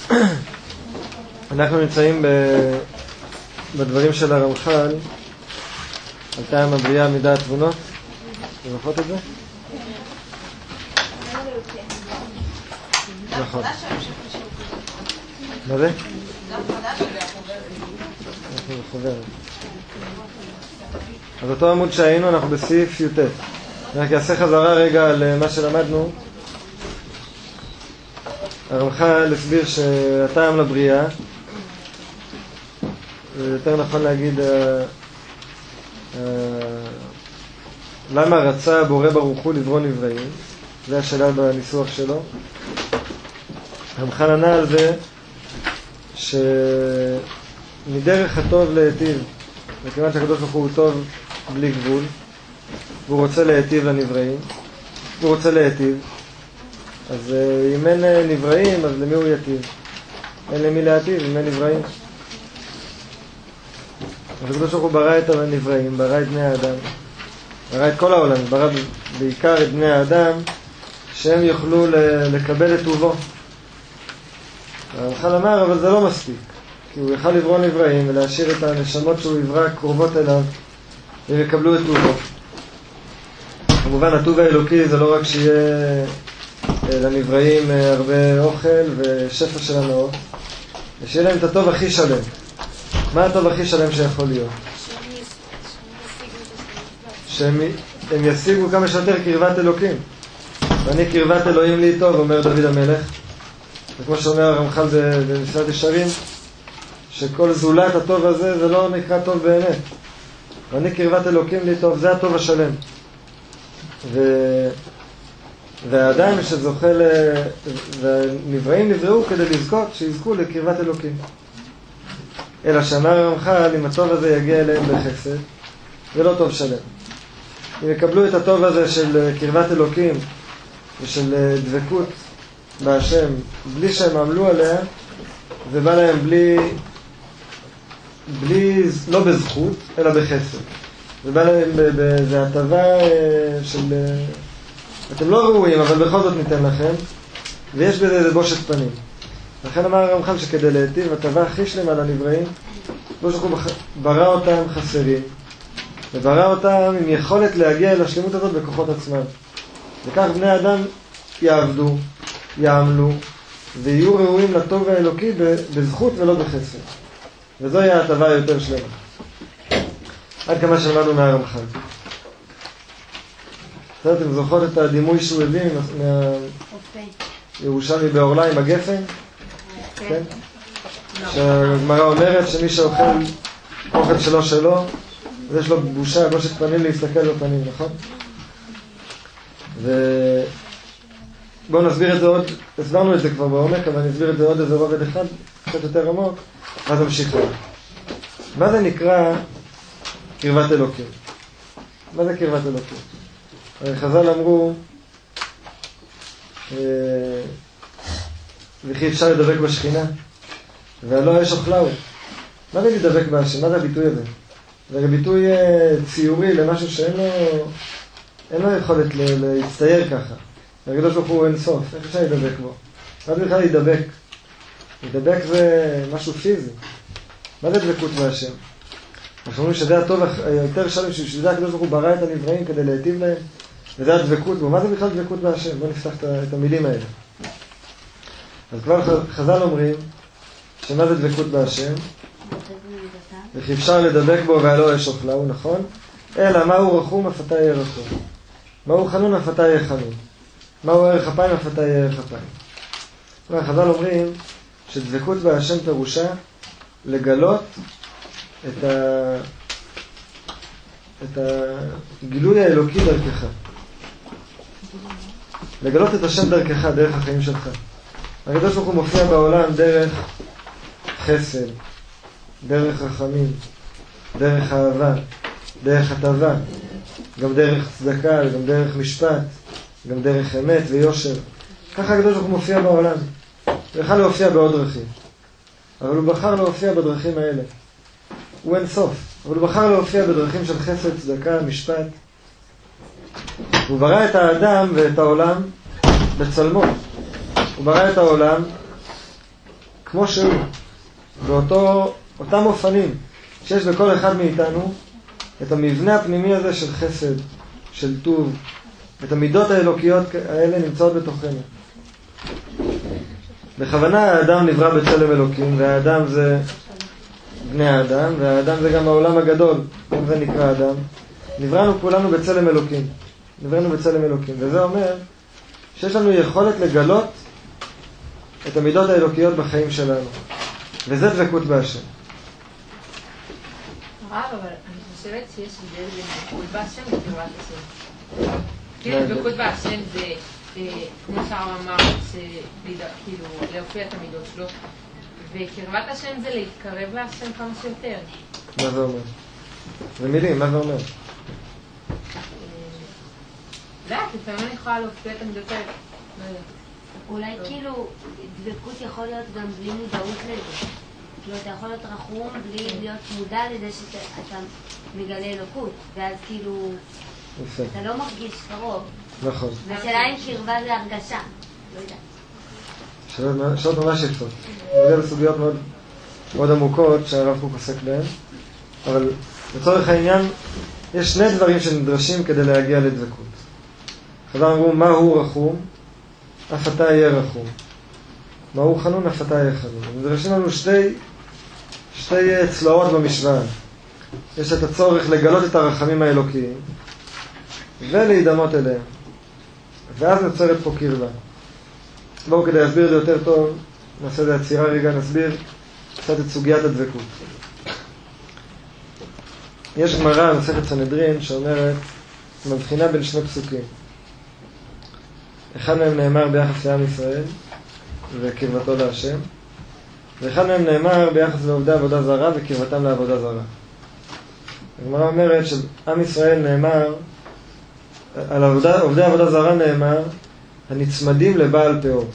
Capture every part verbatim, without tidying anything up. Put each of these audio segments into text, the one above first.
אנחנו נמצאים בדברים של הרמח"ל על טעם הבריאה מידה התבונות. אתם זוכרות את זה? נכון. מה זה? אנחנו בחוברת. אז אותו עמוד שהיינו, אנחנו בסעיף י"ט. אני רק אעשה חזרה רגע על מה שלמדנו. הרמח"ל הסביר שהטעם לבריאה, יותר נכון להגיד למה רצה בורא ברוך הוא לברוא נבראים, זה השאלה בניסוח שלו. הרמח"ל ענה על זה שמדרך הטוב להיטיב, וכיוון שהקדוש ברוך הוא טוב בלי גבול, והוא רוצה להיטיב לנבראים, הוא רוצה להיטיב, אז אם אין נבראים, אז למי הוא יטיב? אין למי להיטיב, אם אין נבראים. אז הקדוש ברוך הוא ברא את הנבראים, ברא את בני האדם, ברא את כל העולם, ברא בעיקר את בני האדם, שהם יוכלו לקבל את טובו. הרמח"ל אמר, אבל זה לא מספיק, כי הוא יכל לברוא נבראים ולהשאיר את הנשמות שהוא יברא קרובות אליו, והם יקבלו את טובו. כמובן, הטוב האלוקי זה לא רק שיהיה לנבראים הרבה אוכל ושפע של הנאות, ושיהיה להם את הטוב הכי שלם. מה הטוב הכי שלם שיכול להיות? שהם ישיגו כמה שיותר קרבת אלוקים. ואני קרבת אלוהים לי טוב, אומר דוד המלך. וכמו שאומר הרמח"ל במסילת ישרים, שכל זולת הטוב הזה זה לא נקרא טוב באמת. ואני קרבת אלוקים לי טוב, זה הטוב השלם. ו... והאדם שזוכה ל... והנבראים נבראו כדי לזכות, שיזכו לקרבת אלוקים. אלא שאמר הרמח"ל, אם הטוב הזה יגיע אליהם בחסד, זה לא טוב שלם. אם יקבלו את הטוב הזה של קרבת אלוקים ושל דבקות בהשם, בלי שהם עמלו עליה, זה בא להם בלי, בלי, לא בזכות, אלא בחסד. זה בא להם באיזו הטבה של, אתם לא ראויים, אבל בכל זאת ניתן לכם, ויש בזה איזה בושת פנים. לכן אמר הרמח"ל שכדי להיטיב הטבה הכי שלמה לנבראים, לא שהוא ברא אותם חסרים, וברא אותם עם יכולת להגיע אל השלמות הזאת בכוחות עצמם. וכך בני האדם יעבדו, יעמלו, ויהיו ראויים לטוב האלוקי בזכות ולא בחסד. וזוהי ההטבה היותר שלמה. עד כמה שמענו מהרמח"ל. אתם זוכרות את הדימוי שהוא הביא מהירושלמי בעורלה עם הגפן? כן? שהגמרא אומרת שמי שאוכל אוכל שלו שלו, אז יש לו בושה, בושת פנים להסתכל בפנים, נכון? ובואו נסביר את זה עוד, הסברנו את זה כבר בעומק, אבל נסביר את זה עוד איזה רובד אחד, קצת יותר עמוק, אז נמשיך לה. מה זה נקרא קרבת אלוקים? מה זה קרבת אלוקים? חז"ל אמרו, וכי אפשר לדבק בשכינה, והלא יש אוכלהו. מה זה לדבק בהשם? מה זה הביטוי הזה? זה ביטוי ציורי למשהו שאין לו, אין לו יכולת להצטייר ככה. הקדוש ברוך הוא אין סוף, איך אפשר לדבק בו? מה זה בכלל להידבק? להידבק זה משהו פיזי. מה זה דבקות בהשם? אנחנו אומרים שזה הטוב היותר שלם, שזה הקדוש ברוך הוא ברא את הנבראים כדי להיטיב להם, וזה הדבקות בו. מה זה בכלל דבקות בהשם? בואו נפתח את המילים האלה. אז כבר חז"ל אומרים שמה זה דבקות בהשם? וכי אפשר לדבק בו והלא יש אוכלהו, נכון? אלא מהו רחום אף אתה יהיה רחום. מהו חנון אף אתה יהיה חנון. מהו ערך אפיים אף אתה יהיה ערך אפיים. חז"ל אומרים שדבקות בהשם פירושה לגלות את ה... את הגילוי האלוקי דרכך. לגלות את השם דרכך, דרך החיים שלך. הקדוש ברוך הוא מופיע בעולם דרך חסד, דרך רחמים, דרך אהבה, דרך הטבה, גם דרך צדקה, גם דרך משפט, גם דרך אמת ויושר. ככה הקדוש ברוך הוא מופיע בעולם. הוא יכול להופיע בעוד דרכים, אבל הוא בחר להופיע בדרכים האלה. הוא אין סוף, אבל הוא בחר להופיע בדרכים של חסד, צדקה, משפט. הוא ברא את האדם ואת העולם בצלמו. הוא ברא את העולם כמו שהוא, באותם אופנים שיש בכל אחד מאיתנו את המבנה הפנימי הזה של חסד, של טוב, את המידות האלוקיות האלה נמצאות בתוכנו. בכוונה האדם נברא בצלם אלוקים, והאדם זה בני האדם, והאדם זה גם העולם הגדול, גם זה נקרא אדם. נבראנו כולנו בצלם אלוקים, נבראנו בצלם אלוקים, וזה אומר שיש לנו יכולת לגלות את המידות האלוקיות בחיים שלנו, וזה דבקות בהשם. הרב, אבל אני חושבת שיש הבדל בין דבקות בהשם וקרבת השם. כאילו דבקות בהשם זה, כמו שהרב אמר, כאילו להופיע את המידות שלו, וקרבת השם זה להתקרב להשם כמה שיותר. מה זה אומר? זה מילים, מה זה אומר? לא, כי לפעמים אני יכולה להופיע את המידות האלה. אולי כאילו דבקות יכול להיות גם בלי מודעות לזה. כאילו אתה יכול להיות רחום בלי להיות מודע לזה שאתה מגלה אלוקות, ואז כאילו אתה לא מרגיש קרוב. נכון. והשאלה אם קרבה זה הרגשה, לא יודעת. שאלות ממש יפות. זה בסוגיות מאוד, מאוד עמוקות שהרב קוק עוסק בהן, אבל לצורך העניין יש שני דברים שנדרשים כדי להגיע לדבקות. חז"ל אמרו, מה הוא רחום? אף אתה יהיה רחום. מה הוא חנון? אף אתה יהיה חנון. נדרשים לנו שתי, שתי צלעות במשוואה. יש את הצורך לגלות את הרחמים האלוקיים ולהידמות אליהם. ואז נוצרת פה קרבה. בואו כדי להסביר את זה יותר טוב, נעשה את הצירה רגע, נסביר קצת את סוגיית הדבקות. יש גמרא, מסכת סנהדרין, שאומרת, מבחינה בין שני פסוקים. אחד מהם נאמר ביחס לעם ישראל וקרבתו להשם, ואחד מהם נאמר ביחס לעובדי עבודה זרה וקרבתם לעבודה זרה. הגמרא אומרת שעם ישראל נאמר, על עבודה, עובדי עבודה זרה נאמר, הנצמדים לבעל פאור.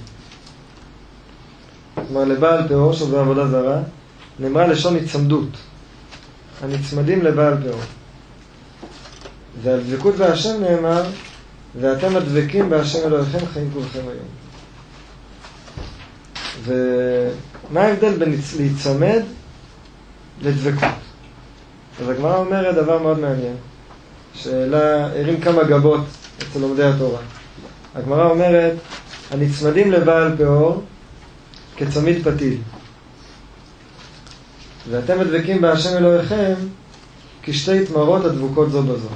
זאת אומרת, לבעל פאור שעובדי עבודה זרה, נאמרה לשון הצמדות. הנצמדים לבעל פאור. ועל דבקות בהשם נאמר, ואתם הדבקים בהשם אלוהיכם חיים כולכם היום. ומה ההבדל בין להיצמד לדבקות? אז הגמרא אומרת דבר מאוד מעניין, שאלה הרים כמה גבות אצל לומדי התורה. הגמרא אומרת, הנצמדים לבעל פאור כצמיד פתיל. ואתם הדבקים בהשם אלוהיכם כשתי תמרות הדבוקות זו בזו.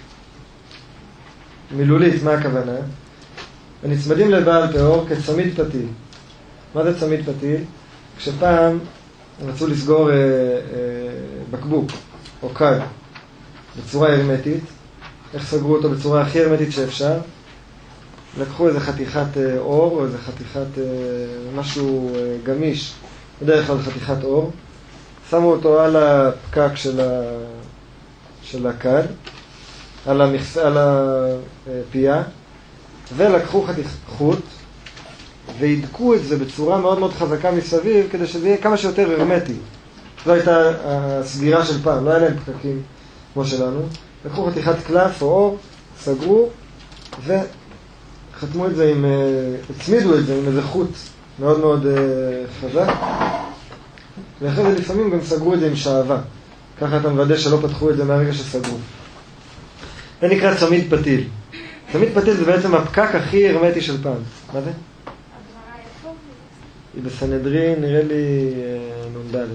מילולית, מה הכוונה? הנצמדים לבעל פאור כצמיד פתיל. מה זה צמיד פתיל? כשפעם רצו לסגור אה, אה, בקבוק או כד בצורה הרמטית, איך סגרו אותו בצורה הכי הרמטית שאפשר? לקחו איזה חתיכת אה, אור או איזה חתיכת אה, משהו אה, גמיש, בדרך כלל חתיכת אור, שמו אותו על הפקק של, ה... של הכד, על, המכס... על הפייה, ולקחו חתיכת חוט, והדקו את זה בצורה מאוד מאוד חזקה מסביב, כדי שזה יהיה כמה שיותר הרמטי. זו הייתה הסגירה של פעם, לא היה להם פקקים כמו שלנו. לקחו חתיכת קלף או אור, סגרו, וחתמו את זה עם, הצמידו את זה עם איזה חוט מאוד מאוד חזק. ואחרי זה לפעמים גם סגרו את זה עם שעבה. ככה אתה מוודא שלא פתחו את זה מהרגע שסגרו. זה נקרא צמיד פתיל. צמיד פתיל זה בעצם הפקק הכי הרמטי של פעם. מה זה? היא בסנהדרין, נראה לי נונדלת.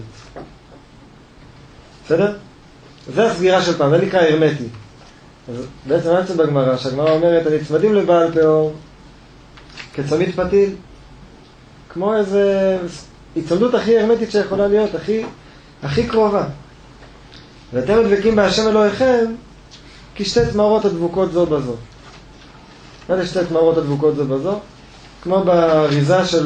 בסדר? זה הסגירה של פעם, זה נקרא הרמטי. אז בעצם מה יוצא בגמרא? שהגמרא אומרת, הנצמדים לבעל פאור כצמיד פתיל, כמו איזה הצמדות הכי הרמטית שיכולה להיות, הכי, הכי קרובה. ואתם הדבקים בהשם אלוהיכם כשתי תמרות הדבוקות זו בזו. מה זה שתי תמרות הדבוקות זו בזו? כמו באריזה של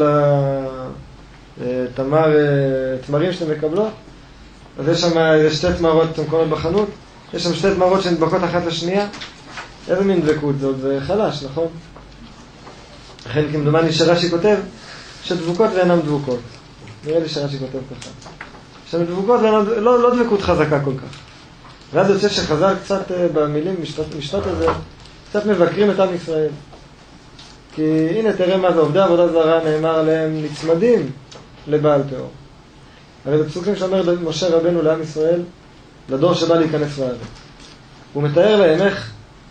התמר, תמרים שאתם מקבלות, אז יש שם שתי תמרות שאתם קוראים בחנות, יש שם שתי תמרות שנדבקות אחת לשנייה. איזה מין דבקות זאת? זה חלש, נכון? לכן כמדומני שרש"י כותב שדבוקות ואינם דבוקות. נראה לי שרש"י כותב ככה. שהן דבוקות ואינם, לא, לא דבקות חזקה כל כך. ואז יוצא שחז"ל קצת במילים, משפט, משפט הזה, קצת מבקרים את עם ישראל. כי הנה תראה מה זה, עובדי עבודה זרה נאמר עליהם נצמדים לבעל פאור. הרי זה פסוקים שאומר משה רבנו לעם ישראל, לדור שבא להיכנס לארץ. הוא מתאר להם איך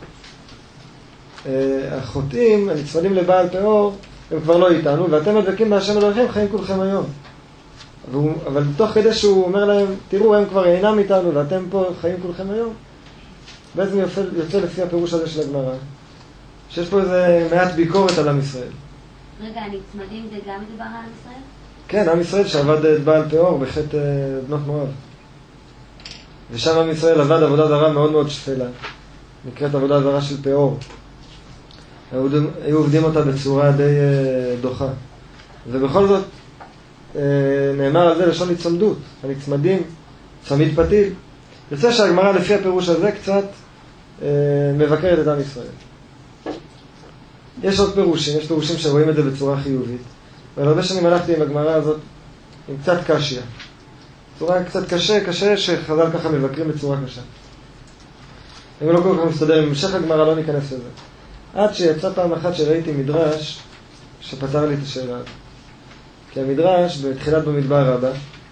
אה, החוטאים, הנצמדים לבעל פאור, הם כבר לא איתנו, ואתם מדבקים בהשם אלוהיכם, חיים כולכם היום. והוא, אבל תוך כדי שהוא אומר להם, תראו, הם כבר אינם איתנו, ואתם פה חיים כולכם היום. בעצם יוצא, יוצא לפי הפירוש הזה של הגמרא, שיש פה איזה מעט ביקורת על עם ישראל. רגע, הנצמדים זה גם מדבר על עם ישראל? כן, עם ישראל שעבד את בעל פאור בחטא בנות מואב. ושם עם ישראל עבד עבודה זרה מאוד מאוד שפלה. נקראת עבודה זרה של פאור. היו עובדים אותה בצורה די דוחה. ובכל זאת נאמר על זה לשון הצמדות. הנצמדים, צמיד פתיל. יוצא שהגמרא לפי הפירוש הזה קצת מבקרת את עם ישראל. יש עוד פירושים, יש פירושים שרואים את זה בצורה חיובית. אבל הרבה שנים הלכתי עם הגמרא הזאת עם קצת קשיה. צורה קצת קשה, קשה שחז"ל ככה מבקרים בצורה קשה. אם לא כל כך מסתדר, עם המשך הגמרא לא ניכנס לזה. עד שיצא פעם אחת שראיתי מדרש שפתר לי את השאלה הזאת. כי המדרש בתחילת במדבר רבה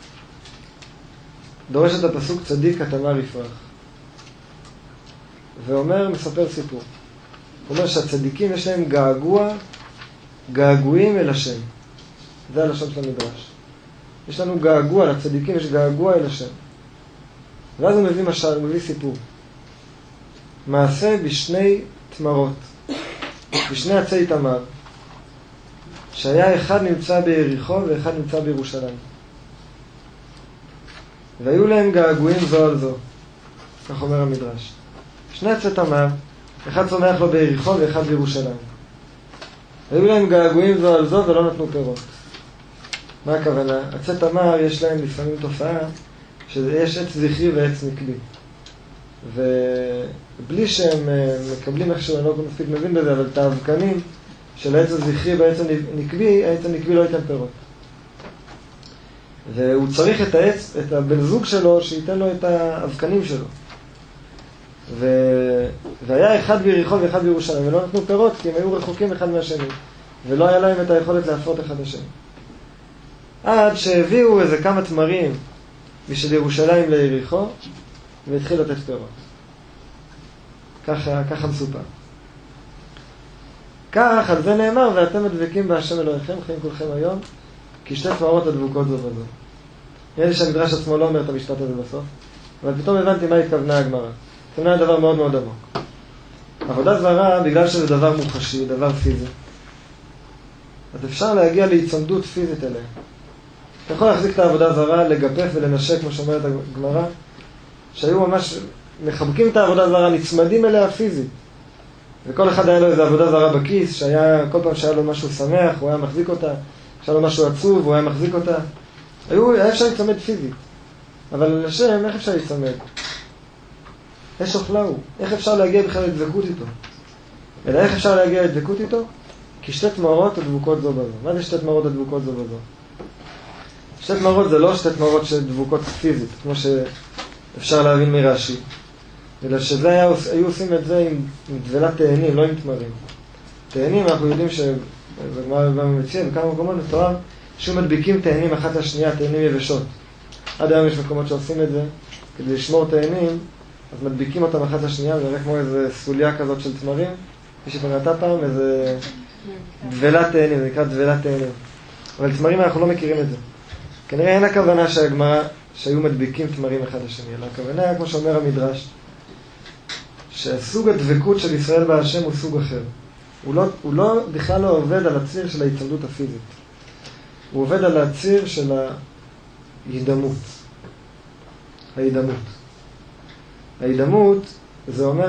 דורש את הפסוק צדיק התמר יפרח. ואומר, מספר סיפור. הוא אומר שהצדיקים יש להם געגוע, געגועים אל השם. זה הלשון של המדרש. יש לנו געגוע, לצדיקים יש געגוע אל השם. ואז הוא מביא משל, הוא מביא סיפור. מעשה בשני תמרות, בשני עצי תמר, שהיה אחד נמצא ביריחו ואחד נמצא בירושלים. והיו להם געגועים זו על זו, כך אומר המדרש. שני עצי תמר, אחד צומח לו ביריחו ואחד בירושלים. היו להם געגועים זו על זו ולא נתנו פירות. מה הכוונה? עצי תמר יש להם לפעמים תופעה שיש עץ זכרי ועץ נקבי. ובלי שהם מקבלים איכשהו, אני לא מספיק מבין בזה, אבל את האבקנים של העץ הזכרי והעץ הנקבי, העץ הנקבי לא ייתן פירות. והוא צריך את העץ, את הבן זוג שלו, שייתן לו את האבקנים שלו. ו... והיה אחד ביריחו ואחד בירושלים, ולא נתנו פירות כי הם היו רחוקים אחד מהשני, ולא היה להם את היכולת להפרות אחד השני. עד שהביאו איזה כמה תמרים בשביל ירושלים ליריחו, והתחיל לתת פירות. ככה, ככה מסופר. כך, על זה נאמר, ואתם מדבקים בהשם אלוהיכם, חיים כולכם היום, כי שתי תמרות הדבוקות זו בזו. נראה לי שהמדרש עצמו לא אומר את המשפט הזה בסוף, אבל פתאום הבנתי מה התכוונה הגמרא. התכוונה דבר מאוד מאוד עמוק. עבודה זרה, בגלל שזה דבר מוחשי, דבר פיזי, אז אפשר להגיע להיצמדות פיזית אליה. אתה יכול להחזיק את העבודה זרה, לגפף ולנשק, כמו שאומרת הגמרא, שהיו ממש מחבקים את העבודה זרה, נצמדים אליה פיזית. וכל אחד היה לו איזו עבודה זרה בכיס, שהיה, כל פעם שהיה לו משהו שמח, הוא היה מחזיק אותה, שהיה לו משהו עצוב, הוא היה מחזיק אותה. היו, היה אפשר להצמד פיזית. אבל לשם, איך אפשר להצמד? יש אוכלהו. איך אפשר להגיע בכלל לדבקות איתו? אלא איך אפשר להגיע לדבקות איתו? כי שתי תמרות הדבוקות זו בזו. מה זה שתי תמרות הדבוקות זו בזו? שתי תמרות זה לא שתי תמרות שדבוקות פיזית, כמו שאפשר להבין מרש"י. אלא שזה היה, היו עושים את זה עם, עם דבלת תאנים, לא עם תמרים. תאנים, אנחנו יודעים שבגמרא מציע, בכמה מקומות מתואר, שהוא מדביקים תאנים אחת לשנייה, תאנים יבשות. עד היום יש מקומות שעושים את זה, כדי לשמור תאנים, אז מדביקים אותם אחת לשנייה, זה נראה כמו איזו סוליה כזאת של תמרים. מי שפרנתה פעם, איזה דבלת תאנים, זה נקרא דבלת תאנים. אבל תמרים אנחנו לא מכירים את זה. כנראה אין הכוונה שהגמרא, שהיו מדביקים תמרים אחד לשני, אלא הכוונה, כמו שאומר המדרש, שהסוג הדבקות של ישראל בהשם הוא סוג אחר. הוא לא, הוא לא, בכלל לא עובד על הציר של ההצמדות הפיזית. הוא עובד על הציר של ההידמות. ההידמות. ההידמות זה אומר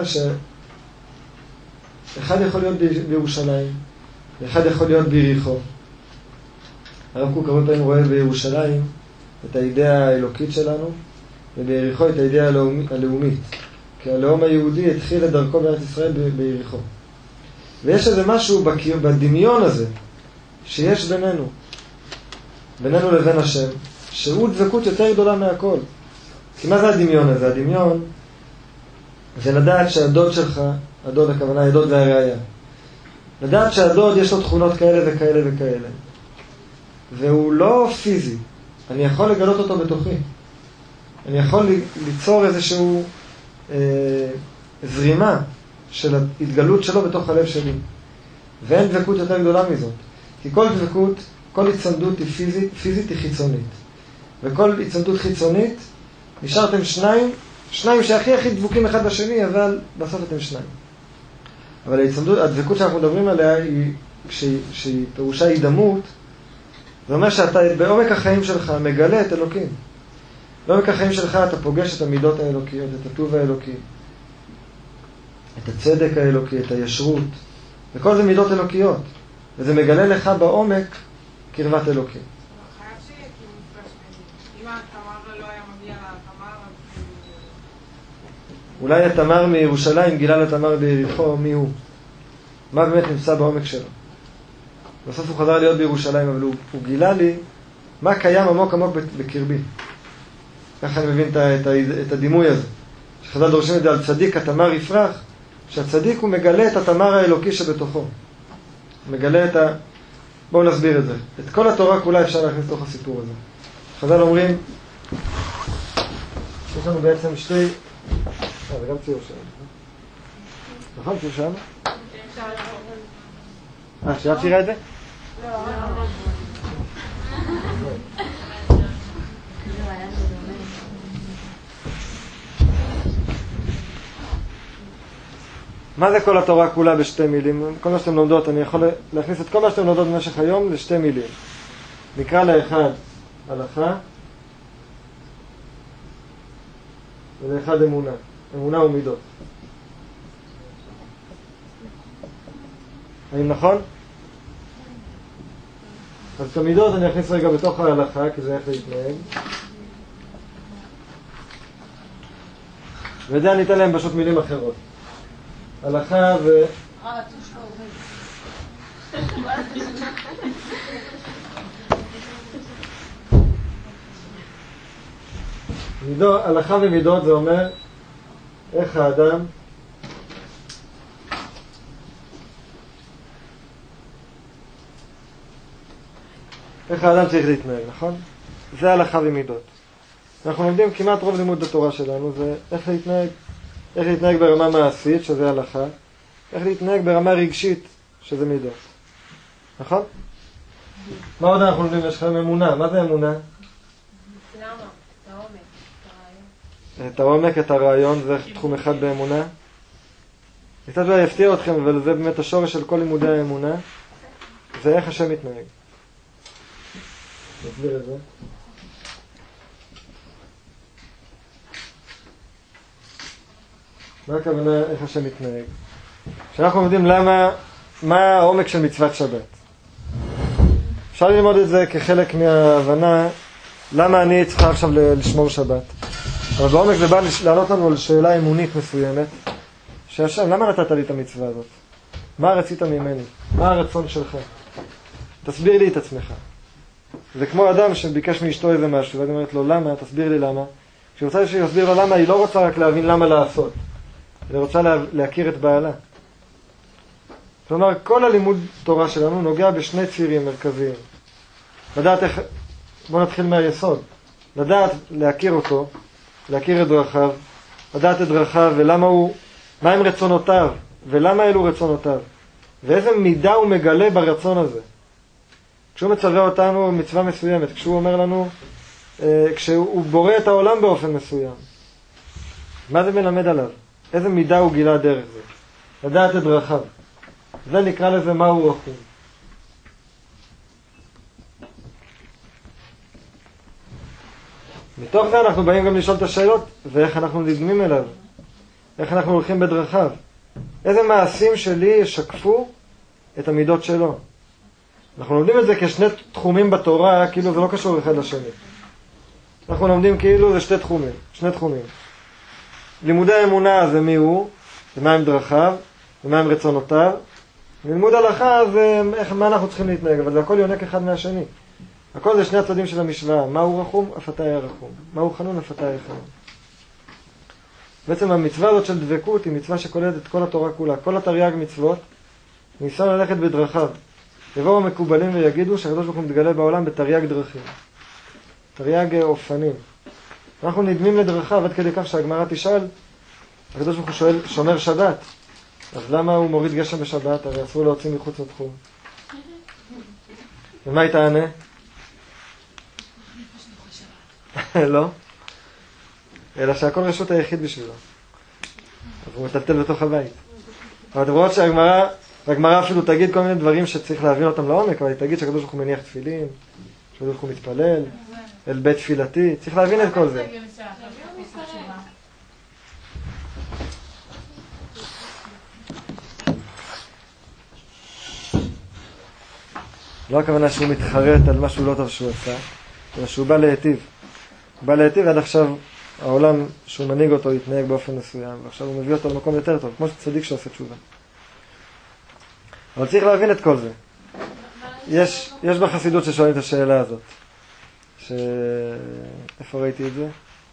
שאחד יכול להיות בירושלים, ואחד יכול להיות ביריחו. הרב קוק הרבה פעמים רואה בירושלים את האידאה האלוקית שלנו, וביריחו את האידאה הלאומית. כי הלאום היהודי התחיל את דרכו בארץ ישראל ביריחו. ויש איזה משהו בדמיון הזה, שיש בינינו, בינינו לבין השם, שהוא דבקות יותר גדולה מהכל. כי מה זה הדמיון הזה? הדמיון זה לדעת שהדוד שלך, הדוד הכוונה, הדוד והראיה, לדעת שהדוד יש לו תכונות כאלה וכאלה וכאלה. והוא לא פיזי. אני יכול לגלות אותו בתוכי. אני יכול ליצור איזשהו אה, זרימה של ההתגלות שלו בתוך הלב שלי. ואין דבקות יותר גדולה מזאת. כי כל דבקות, כל הצמדות היא פיזית, פיזית היא חיצונית. וכל הצמדות חיצונית, נשארתם שניים, שניים שהכי הכי דבוקים אחד בשני, אבל בסוף אתם שניים. אבל ההצמדות, הדבקות שאנחנו מדברים עליה, היא, כשהיא, כשהיא פירושה הידמות, זה אומר שאתה בעומק החיים שלך מגלה את אלוקים. בעומק החיים שלך אתה פוגש את המידות האלוקיות, את הטוב האלוקי, את הצדק האלוקי, את הישרות, וכל זה מידות אלוקיות. וזה מגלה לך בעומק קרבת אלוקים. חייב שיהיה כאילו מפגש ביני. אם התמר לא היה מגיע לתמר, אולי התמר מירושלים גילה לתמר ביריחו, מי הוא? מה באמת נמצא בעומק שלו? בסוף הוא חזר להיות בירושלים, אבל הוא, הוא גילה לי מה קיים עמוק עמוק בקרבי. ככה אני מבין את, את, את הדימוי הזה. שחז"ל דורשים את זה על צדיק, התמר יפרח, שהצדיק הוא מגלה את התמר האלוקי שבתוכו. הוא מגלה את ה... בואו נסביר את זה. את כל התורה כולה אפשר להכניס לתוך הסיפור הזה. חז"ל אומרים, יש לנו בעצם שתי... אה, זה גם ציור שם. נכון, ציור שם? אה, שאת תראה את זה? לא. מה זה כל התורה כולה בשתי מילים? כל מה שאתם לומדות, אני יכול להכניס את כל מה שאתם לומדות במשך היום לשתי מילים. נקרא לאחד הלכה ולאחד אמונה. אמונה ומידות. האם נכון? אז את המידות אני אכניס רגע בתוך ההלכה, כי זה איך להתנהג. ואת זה אני אתן להם פשוט מילים אחרות. הלכה ו... מידות, הלכה ומידות זה אומר איך האדם איך האדם צריך להתנהג, נכון? זה הלכה ומידות. אנחנו לומדים כמעט רוב לימוד בתורה שלנו, זה איך להתנהג. איך להתנהג ברמה מעשית, שזה הלכה. איך להתנהג ברמה רגשית, שזה מידות. נכון? מה עוד אנחנו לומדים? יש לכם אמונה. מה זה אמונה? למה? את העומק, את הרעיון. את העומק, את הרעיון, זה תחום אחד באמונה. אני קצת לא יפתיע אתכם, אבל זה באמת השורש של כל לימודי האמונה. זה איך השם מתנהג. נסביר את זה. מה הכוונה איך השם מתנהג? כשאנחנו יודעים למה, מה העומק של מצוות שבת. אפשר ללמוד את זה כחלק מההבנה למה אני צריכה עכשיו לשמור שבת. אבל בעומק זה בא לענות לנו על שאלה אמונית מסוימת. שהשם, למה נתת לי את המצווה הזאת? מה רצית ממני? מה הרצון שלך? תסביר לי את עצמך. זה כמו אדם שביקש מאשתו איזה משהו, ואני אומרת לו, למה? תסביר לי למה. כשהיא רוצה שיסביר לו למה, היא לא רוצה רק להבין למה לעשות. היא רוצה לה, להכיר את בעלה. כלומר, כל הלימוד תורה שלנו נוגע בשני צירים מרכזיים. לדעת איך, בואו נתחיל מהיסוד. לדעת להכיר אותו, להכיר את דרכיו, לדעת את דרכיו ולמה הוא, מה הם רצונותיו, ולמה אלו רצונותיו. ואיזה מידה הוא מגלה ברצון הזה. כשהוא מצווה אותנו מצווה מסוימת, כשהוא אומר לנו, כשהוא בורא את העולם באופן מסוים. מה זה מלמד עליו? איזה מידה הוא גילה דרך זה? לדעת את דרכיו. זה נקרא לזה מהו רחום. מתוך זה אנחנו באים גם לשאול את השאלות, ואיך אנחנו נדמים אליו. איך אנחנו הולכים בדרכיו. איזה מעשים שלי ישקפו את המידות שלו. אנחנו לומדים את זה כשני תחומים בתורה, כאילו זה לא קשור אחד לשני. אנחנו לומדים כאילו זה שתי תחומים, שני תחומים. לימודי האמונה זה מי הוא, ומה הם דרכיו, ומה הם רצונותיו. לימוד הלכה זה איך, מה אנחנו צריכים להתנהג, אבל זה הכל יונק אחד מהשני. הכל זה שני הצדדים של המשוואה. מהו רחום? אף אתה היה רחום. מהו חנון? אף אתה היה חנון. בעצם המצווה הזאת של דבקות היא מצווה שכוללת את כל התורה כולה. כל התרי"ג מצוות ניסיון ללכת בדרכיו. יבואו המקובלים ויגידו שהקדוש ברוך הוא מתגלה בעולם בתרי"ג דרכים. תרי"ג אופנים. אנחנו נדמים לדרכיו עד כדי כך שהגמרא תשאל, הקדוש ברוך הוא שואל, שומר שבת, אז למה הוא מוריד גשם בשבת? הרי אסור להוציא מחוץ לתחום. ומה היא תענה? לא. אלא שהכל רשות היחיד בשבילו. אז הוא מטלטל בתוך הבית. אבל אתם רואות שהגמרא, והגמרא אפילו תגיד כל מיני דברים שצריך להבין אותם לעומק, אבל היא תגיד שהקדוש ברוך הוא מניח תפילין, שהקדוש ברוך הוא מתפלל, אל בית תפילתי, צריך להבין את כל זה. לא הכוונה שהוא מתחרט על משהו לא טוב שהוא עשה, אלא שהוא בא להיטיב. הוא בא להיטיב ועד עכשיו העולם שהוא מנהיג אותו יתנהג באופן מסוים, ועכשיו הוא מביא אותו למקום יותר טוב, כמו שצדיק שעושה תשובה. אבל צריך להבין את כל זה. יש, יש בחסידות ששואלים את השאלה הזאת. ש... איפה ראיתי את זה?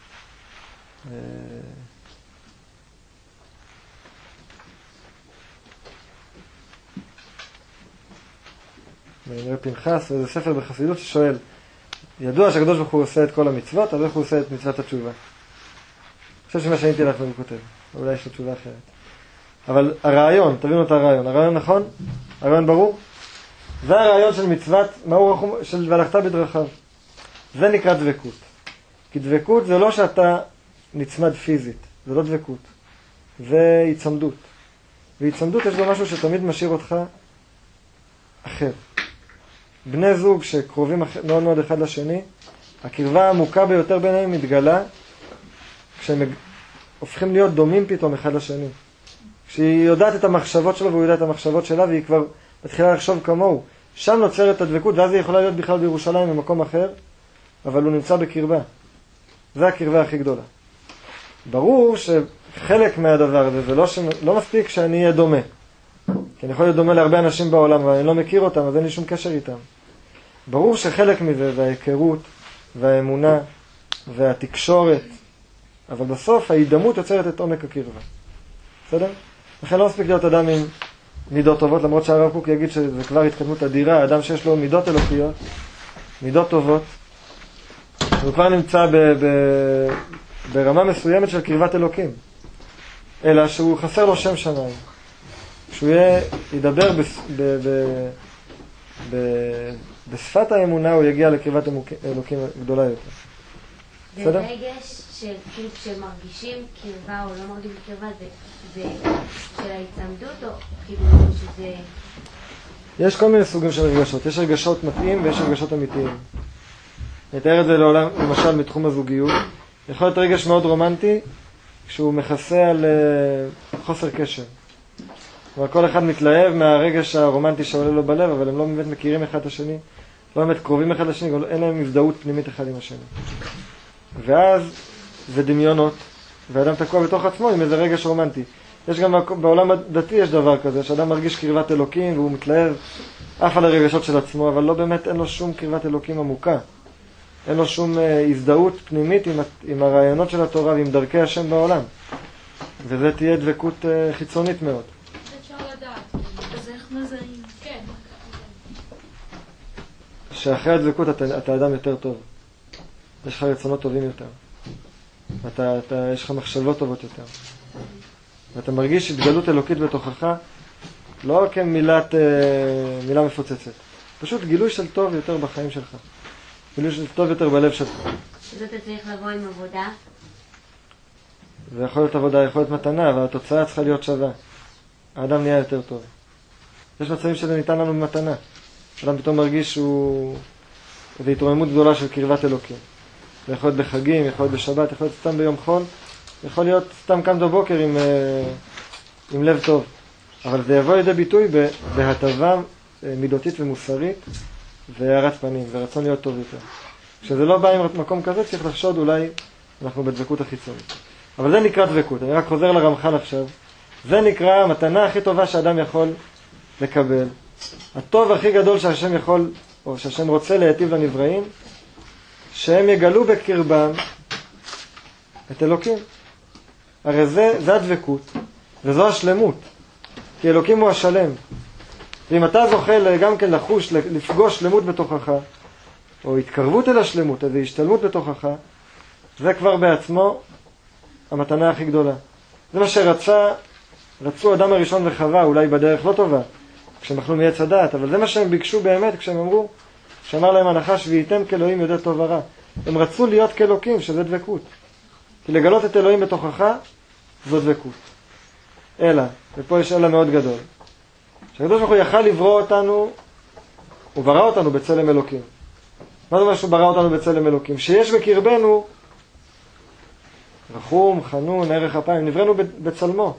בנראה פנחס, וזה ספר בחסידות ששואל, ידוע שהקדוש ברוך הוא עושה את כל המצוות, אז איך הוא עושה את מצוות התשובה? אני חושב שמה שעניתי לך הוא כותב, אולי יש לו תשובה אחרת. אבל הרעיון, תבינו את הרעיון, הרעיון נכון? הרעיון ברור? זה הרעיון של מצוות, מהו רחום, של והלכת בדרכיו. זה נקרא דבקות. כי דבקות זה לא שאתה נצמד פיזית, זה לא דבקות. זה הצמדות. והצמדות יש בו משהו שתמיד משאיר אותך אחר. בני זוג שקרובים מאוד מאוד אחד לשני, הקרבה העמוקה ביותר ביניהם מתגלה כשהם הופכים להיות דומים פתאום אחד לשני. כשהיא יודעת את המחשבות שלו והוא יודע את המחשבות שלה והיא כבר מתחילה לחשוב כמוהו. שם נוצרת הדבקות ואז היא יכולה להיות בכלל בירושלים במקום אחר, אבל הוא נמצא בקרבה. זה הקרבה הכי גדולה. ברור שחלק מהדבר הזה, זה לא, ש... לא מספיק שאני אהיה דומה. כי אני יכול להיות דומה להרבה אנשים בעולם ואני לא מכיר אותם, אז אין לי שום קשר איתם. ברור שחלק מזה זה ההיכרות והאמונה והתקשורת, אבל בסוף ההידמות יוצרת את עומק הקרבה. בסדר? לכן לא מספיק להיות אדם עם מידות טובות, למרות שהרב קוק יגיד שזה כבר התקדמות אדירה, אדם שיש לו מידות אלוקיות, מידות טובות, הוא כבר נמצא ב, ב, ברמה מסוימת של קרבת אלוקים, אלא שהוא חסר לו שם שמיים. כשהוא יהיה, ידבר בס, ב, ב, ב, בשפת האמונה, הוא יגיע לקרבת אלוקים גדולה יותר. זה רגש שכאילו כשמרגישים קרבה או לא מרגישים קרבה, זה, זה של ההצמדות או כאילו שזה... יש כל מיני סוגים של רגשות. יש רגשות מתאים ויש רגשות אמיתיים. נתאר את זה לעולם, למשל מתחום הזוגיות. יכול להיות רגש מאוד רומנטי כשהוא מכסה על uh, חוסר קשר. אבל כל אחד מתלהב מהרגש הרומנטי שעולה לו בלב, אבל הם לא באמת מכירים אחד את השני, לא באמת קרובים אחד לשני, אין להם הזדהות פנימית אחד עם השני. ואז זה דמיונות, והאדם תקוע בתוך עצמו עם איזה רגש רומנטי. יש גם בעולם הדתי יש דבר כזה, שאדם מרגיש קרבת אלוקים והוא מתלהב אף על הרגשות של עצמו, אבל לא באמת אין לו שום קרבת אלוקים עמוקה. אין לו שום uh, הזדהות פנימית עם, עם הרעיונות של התורה ועם דרכי השם בעולם. וזה תהיה דבקות uh, חיצונית מאוד. אפשר לדעת, אז איך מזהים? כן. שאחרי הדבקות אתה, אתה אדם יותר טוב. יש לך רצונות טובים יותר. אתה, אתה, יש לך מחשבות טובות יותר. ואתה מרגיש התגלות אלוקית בתוכך, לא כמילת, מילה מפוצצת. פשוט גילוי של טוב יותר בחיים שלך. גילוי של טוב יותר בלב שלך. אז אתה צריך לבוא עם עבודה? זה יכול להיות עבודה, יכול להיות מתנה, אבל התוצאה צריכה להיות שווה. האדם נהיה יותר טוב. יש מצבים שזה ניתן לנו במתנה. האדם פתאום מרגיש שהוא... איזו התרוממות גדולה של קרבת אלוקים. זה יכול להיות בחגים, יכול להיות בשבת, יכול להיות סתם ביום חול, יכול להיות סתם קם בבוקר עם, עם לב טוב. אבל זה יבוא לידי ביטוי בהטבה מידותית ומוסרית והארת פנים, ורצון להיות טוב יותר. כשזה לא בא עם מקום כזה, צריך לחשוד אולי אנחנו בדבקות החיצונית. אבל זה נקרא דבקות. אני רק חוזר לרמח"ל עכשיו. זה נקרא המתנה הכי טובה שאדם יכול לקבל. הטוב הכי גדול שהשם יכול, או שהשם רוצה להיטיב לנבראים, שהם יגלו בקרבם את אלוקים. הרי זה, זה הדבקות, וזו השלמות. כי אלוקים הוא השלם. ואם אתה זוכה גם כן לחוש, לפגוש שלמות בתוכך, או התקרבות אל השלמות, איזו השתלמות בתוכך, זה כבר בעצמו המתנה הכי גדולה. זה מה שרצה, רצו אדם הראשון וחווה, אולי בדרך לא טובה, כשהם אכלו מעץ הדעת, אבל זה מה שהם ביקשו באמת כשהם אמרו, שאמר להם הנחש, והייתם כאלוהים יודע טוב ורע. הם רצו להיות כאלוקים, שזה דבקות. כי לגלות את אלוהים בתוכך, זו דבקות. אלא, ופה יש אלא מאוד גדול. שהקדוש ברוך הוא יכל לברוא אותנו, הוא ברא אותנו בצלם אלוקים. מה זאת אומרת שהוא ברא אותנו בצלם אלוקים? שיש בקרבנו רחום, חנון, ערך אפיים, נבראנו בצלמו.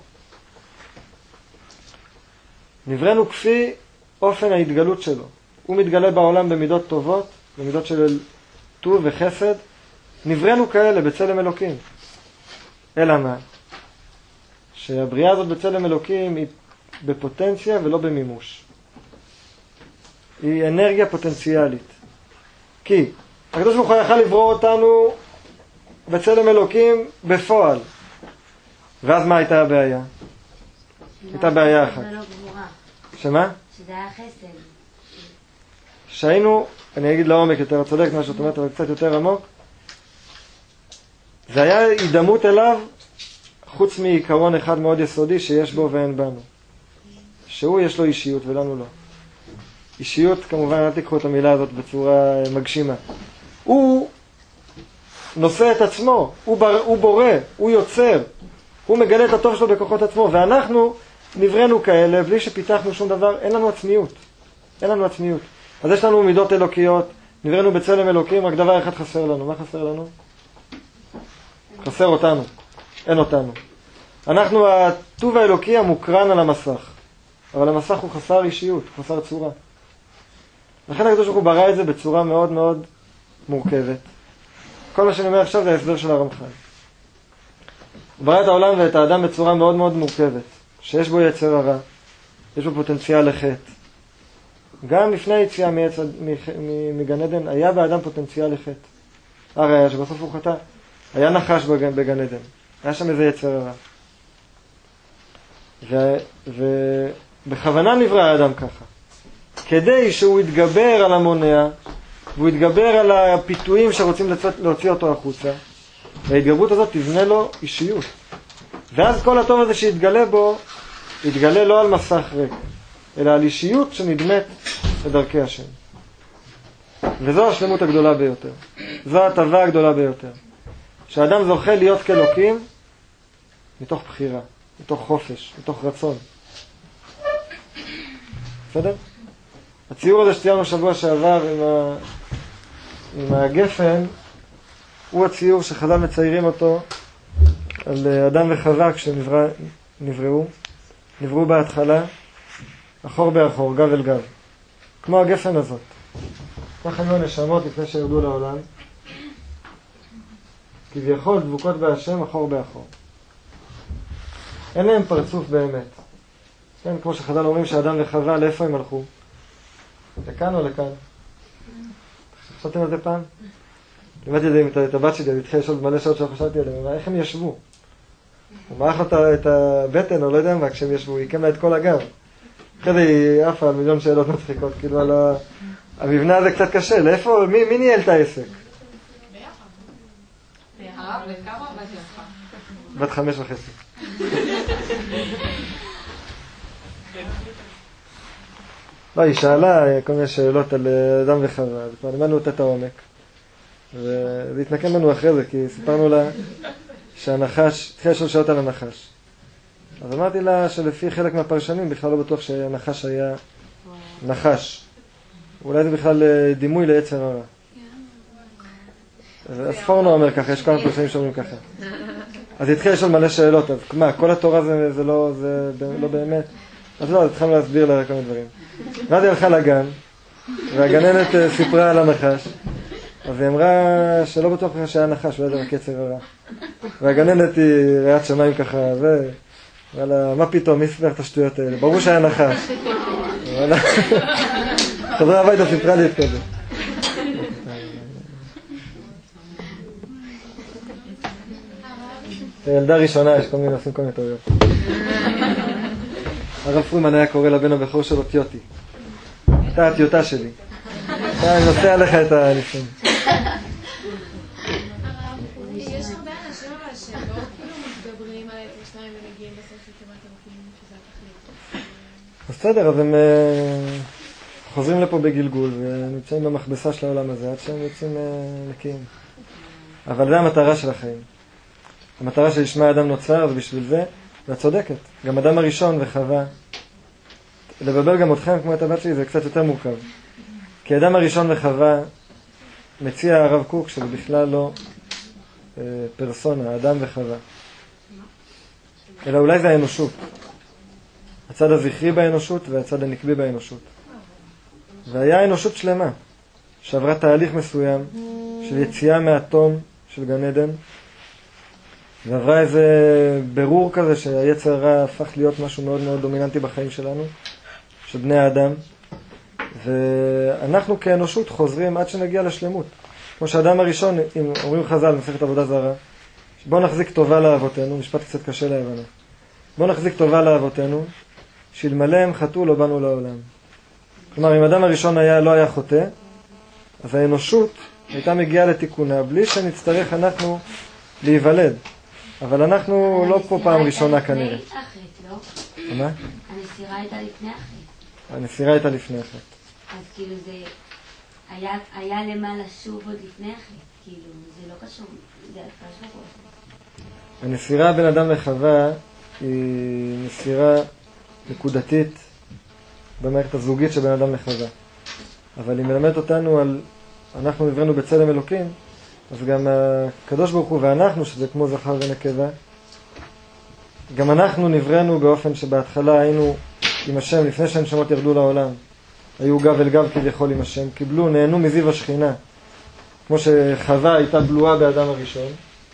נבראנו כפי אופן ההתגלות שלו. הוא מתגלה בעולם במידות טובות, במידות של טוב וחסד. נבראנו כאלה בצלם אלוקים. אלא מה? שהבריאה הזאת בצלם אלוקים היא בפוטנציה ולא במימוש. היא אנרגיה פוטנציאלית. כי הקדוש ברוך הוא יכל לברוא אותנו בצלם אלוקים בפועל. ואז מה הייתה הבעיה? הייתה בעיה אחת. שמה? שזה היה חסד. שהיינו, אני אגיד לעומק יותר, צודק מה שאת אומרת, אבל קצת יותר עמוק. זה היה הידמות אליו, חוץ מעיקרון אחד מאוד יסודי שיש בו ואין בנו. שהוא יש לו אישיות ולנו לא. אישיות, כמובן, אל תיקחו את המילה הזאת בצורה מגשימה. הוא נושא את עצמו, הוא, בר, הוא בורא, הוא יוצר, הוא מגלה את הטוב שלו בכוחות עצמו, ואנחנו נבראנו כאלה, בלי שפיתחנו שום דבר, אין לנו עצמיות. אין לנו עצמיות. אז יש לנו מידות אלוקיות, נבראנו בצלם אלוקים, רק דבר אחד חסר לנו. מה חסר לנו? חסר אותנו. אין אותנו. אנחנו, הטוב האלוקי המוקרן על המסך. אבל המסך הוא חסר אישיות, הוא חסר צורה. לכן הקדוש ברוך הוא ברא את זה בצורה מאוד מאוד מורכבת. כל מה שאני אומר עכשיו זה ההסבר של הרמח"ל. הוא ברא את העולם ואת האדם בצורה מאוד מאוד מורכבת, שיש בו יצר הרע, יש בו פוטנציאל לחטא. גם לפני היציאה מגן עדן היה באדם פוטנציאל לחטא. הרי היה שבסוף הוא חטא. היה נחש בגן, בגן עדן. היה שם איזה יצר הרע. ו, ובכוונה נברא האדם ככה. כדי שהוא יתגבר על המונע, והוא יתגבר על הפיתויים שרוצים לצאת, להוציא אותו החוצה, וההתגברות הזאת תבנה לו אישיות. ואז כל הטוב הזה שיתגלה בו, יתגלה לא על מסך ריק, אלא על אישיות שנדמת לדרכי השם. וזו השלמות הגדולה ביותר. זו הטבה הגדולה ביותר. שהאדם זוכה להיות כאלוקים מתוך בחירה, מתוך חופש, מתוך רצון. בסדר? הציור הזה שציירנו שבוע שעבר עם, ה... עם הגפן, הוא הציור שחז"ל מציירים אותו על אדם וחווה כשנבראו. נבראו בהתחלה, אחור באחור, גב אל גב. כמו הגפן הזאת. ככה היו הנשמות לפני שירדו לעולם. כביכול דבוקות בהשם אחור באחור. אין להם פרצוף באמת. כן, כמו שחז"ל אומרים שהאדם וחווה, לאיפה הם הלכו? לכאן או לכאן? חשבתם על זה פעם? לימדתי את זה את הבת שלי, התחיל לשאול מלא שעות שלא חשבתי עליהם, איך הם ישבו? הוא מערך אותה את הבטן, או לא יודע מה, כשהם ישבו, היא קם לה את כל הגב. אחרי זה היא עפה על מיליון שאלות מצחיקות, כאילו על המבנה הזה קצת קשה, לאיפה, מי, מי ניהל את העסק? הרב, לכמה בת שלך? בת חמש וחצי. לא, היא שאלה כל מיני שאלות על אדם וחווה, וכבר לימדנו אותה את העומק. וזה התנקם לנו אחרי זה, כי סיפרנו לה שהנחש, התחילה לשאול שאלות על הנחש. אז אמרתי לה שלפי חלק מהפרשנים בכלל לא בטוח שהנחש היה נחש. אולי זה בכלל דימוי ליצר הרע. הספורנו אומר ככה, יש כמה פרשנים שאומרים ככה. אז היא התחילה לשאול מלא שאלות, אז מה, כל התורה זה, זה, לא, זה לא באמת? אז לא, אז התחלנו להסביר לה כל מיני דברים. ואז היא הלכה לגן, והגננת סיפרה על הנחש, אז היא אמרה שלא בטוח שהיה נחש, אולי זה רק יצר הרע. והגננת היא ראיית שמיים ככה, ו... וואלה, מה פתאום, מי ספר את השטויות האלה? ברור שהיה נחש. וואלה, חזרה הביתה, סיפרה לי את כזה. ילדה ראשונה, יש כל מיני עושים כל מיני טעויות. הרב פרימן היה קורא לבן הבכור שלו טיוטי. אתה הטיוטה שלי. אני נוסע לך את הלפנים. יש הרבה אנשים אבל שהם לא כאילו מתגברים על את השניים ומגיעים בסוף לכמעט אלוקים שזה התכלית. אז בסדר, אז הם חוזרים לפה בגלגול ונמצאים במכבסה של העולם הזה עד שהם יוצאים נקיים. אבל זה המטרה של החיים. המטרה שלשמה האדם נוצר, אז בשביל זה, ואת צודקת. גם אדם הראשון וחווה. לבלבל גם אתכם כמו את הבת שלי זה קצת יותר מורכב. כי אדם הראשון וחווה מציע הרב קוק שזה בכלל לא אה, פרסונה, אדם וחווה. אלא אולי זה האנושות. הצד הזכרי באנושות והצד הנקבי באנושות. והיה אנושות שלמה שעברה תהליך מסוים של יציאה מהתום של גן עדן ועברה איזה ברור כזה שהיצר הרע הפך להיות משהו מאוד מאוד דומיננטי בחיים שלנו, של בני האדם, ואנחנו כאנושות חוזרים עד שנגיע לשלמות. כמו שהאדם הראשון, אם אומרים חז"ל, מסכת עבודה זרה, בוא נחזיק טובה לאבותינו, משפט קצת קשה להבנה. בוא נחזיק טובה לאבותינו, שאלמלא הם חטאו לא באנו לעולם. כלומר, אם האדם הראשון היה, לא היה חוטא, אז האנושות הייתה מגיעה לתיקונה, בלי שנצטרך אנחנו להיוולד. אבל אנחנו לא פה פעם ראשונה כנראה. הנסירה הייתה לפני החטא, לא? מה? הנסירה הייתה לפני החטא. הנסירה הייתה לפני החטא. אז כאילו זה היה, היה למה לשוב עוד לפני החטא. כאילו זה לא קשור, זה קשור. הנסירה בין אדם לחווה היא נסירה נקודתית במערכת הזוגית שבין אדם לחווה. אבל היא מלמדת אותנו על, אנחנו נבראנו בצלם אלוקים, אז גם הקדוש ברוך הוא ואנחנו, שזה כמו זכר ונקבה, גם אנחנו נבראנו באופן שבהתחלה היינו עם השם, לפני שהנשמות ירדו לעולם. היו גב אל גב כביכול עם השם, קיבלו, נהנו מזיו השכינה. כמו שחווה הייתה בלועה באדם הראשון.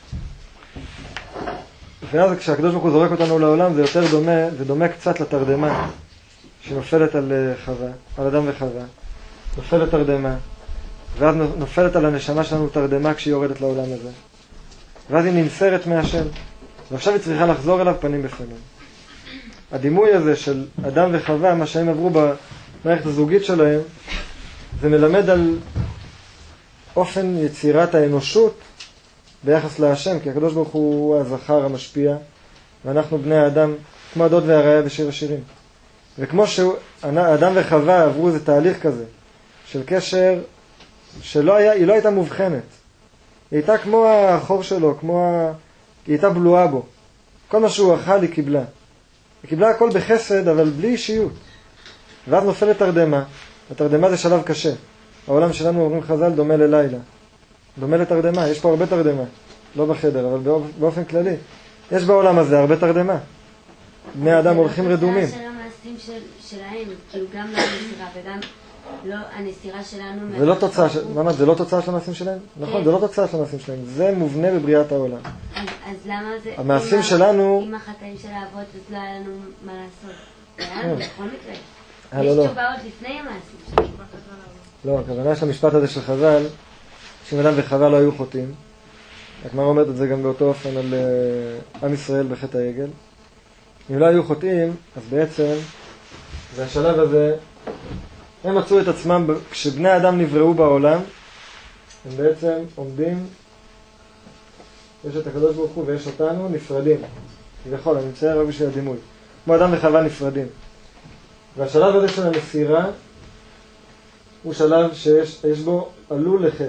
ואז כשהקדוש ברוך הוא זורק אותנו לעולם, זה יותר דומה, זה דומה קצת לתרדמה שנופלת על חווה, על אדם וחווה. נופלת תרדמה. ואז נופלת על הנשמה שלנו תרדמה כשהיא יורדת לעולם הזה. ואז היא נמסרת מהשם. ועכשיו היא צריכה לחזור אליו פנים בפנים. הדימוי הזה של אדם וחווה, מה שהם עברו במערכת הזוגית שלהם, זה מלמד על אופן יצירת האנושות ביחס להשם, כי הקדוש ברוך הוא הזכר המשפיע, ואנחנו בני האדם, כמו הדוד והרעיה בשיר השירים. וכמו שאדם וחווה עברו איזה תהליך כזה, של קשר שלא היה, היא לא הייתה מובחנת. היא הייתה כמו החור שלו, כמו ה... היא הייתה בלועה בו. כל מה שהוא אכל היא קיבלה. היא קיבלה הכל בחסד, אבל בלי אישיות. ואז נופלת תרדמה. התרדמה זה שלב קשה. העולם שלנו, אומרים חז"ל, דומה ללילה. דומה לתרדמה. יש פה הרבה תרדמה. לא בחדר, אבל באופן כללי. יש בעולם הזה הרבה תרדמה. בני האדם הולכים רדומים. זה לא תוצאה של המעשים שלהם, כאילו גם לא הנסירה וגם לא הנסירה שלנו. זה לא תוצאה של... מה, זה לא תוצאה של המעשים שלהם? נכון, זה לא תוצאה של המעשים שלהם. זה מובנה בבריאת העולם. אז למה זה... המעשים שלנו... עם החטאים של האבות, אז לא היה לנו מה לעשות. היה לנו בכל מקרה. לא, לא. יש תובעות לפני המעשים שלנו. לא, הכוונה של המשפט הזה של חז"ל, שאם אדם וחווה לא היו חוטאים, הגמרא אומרת את זה גם באותו אופן על עם ישראל בחטא העגל. אם לא היו חוטאים, אז בעצם, זה השלב הזה, הם מצאו את עצמם, כשבני האדם נבראו בעולם, הם בעצם עומדים, יש את הקדוש ברוך הוא ויש אותנו, נפרדים. כביכול, אני מצייר רק בשביל הדימוי. כמו אדם וחווה נפרדים. והשלב הזה של המסירה, הוא שלב שיש בו עלול לחטא.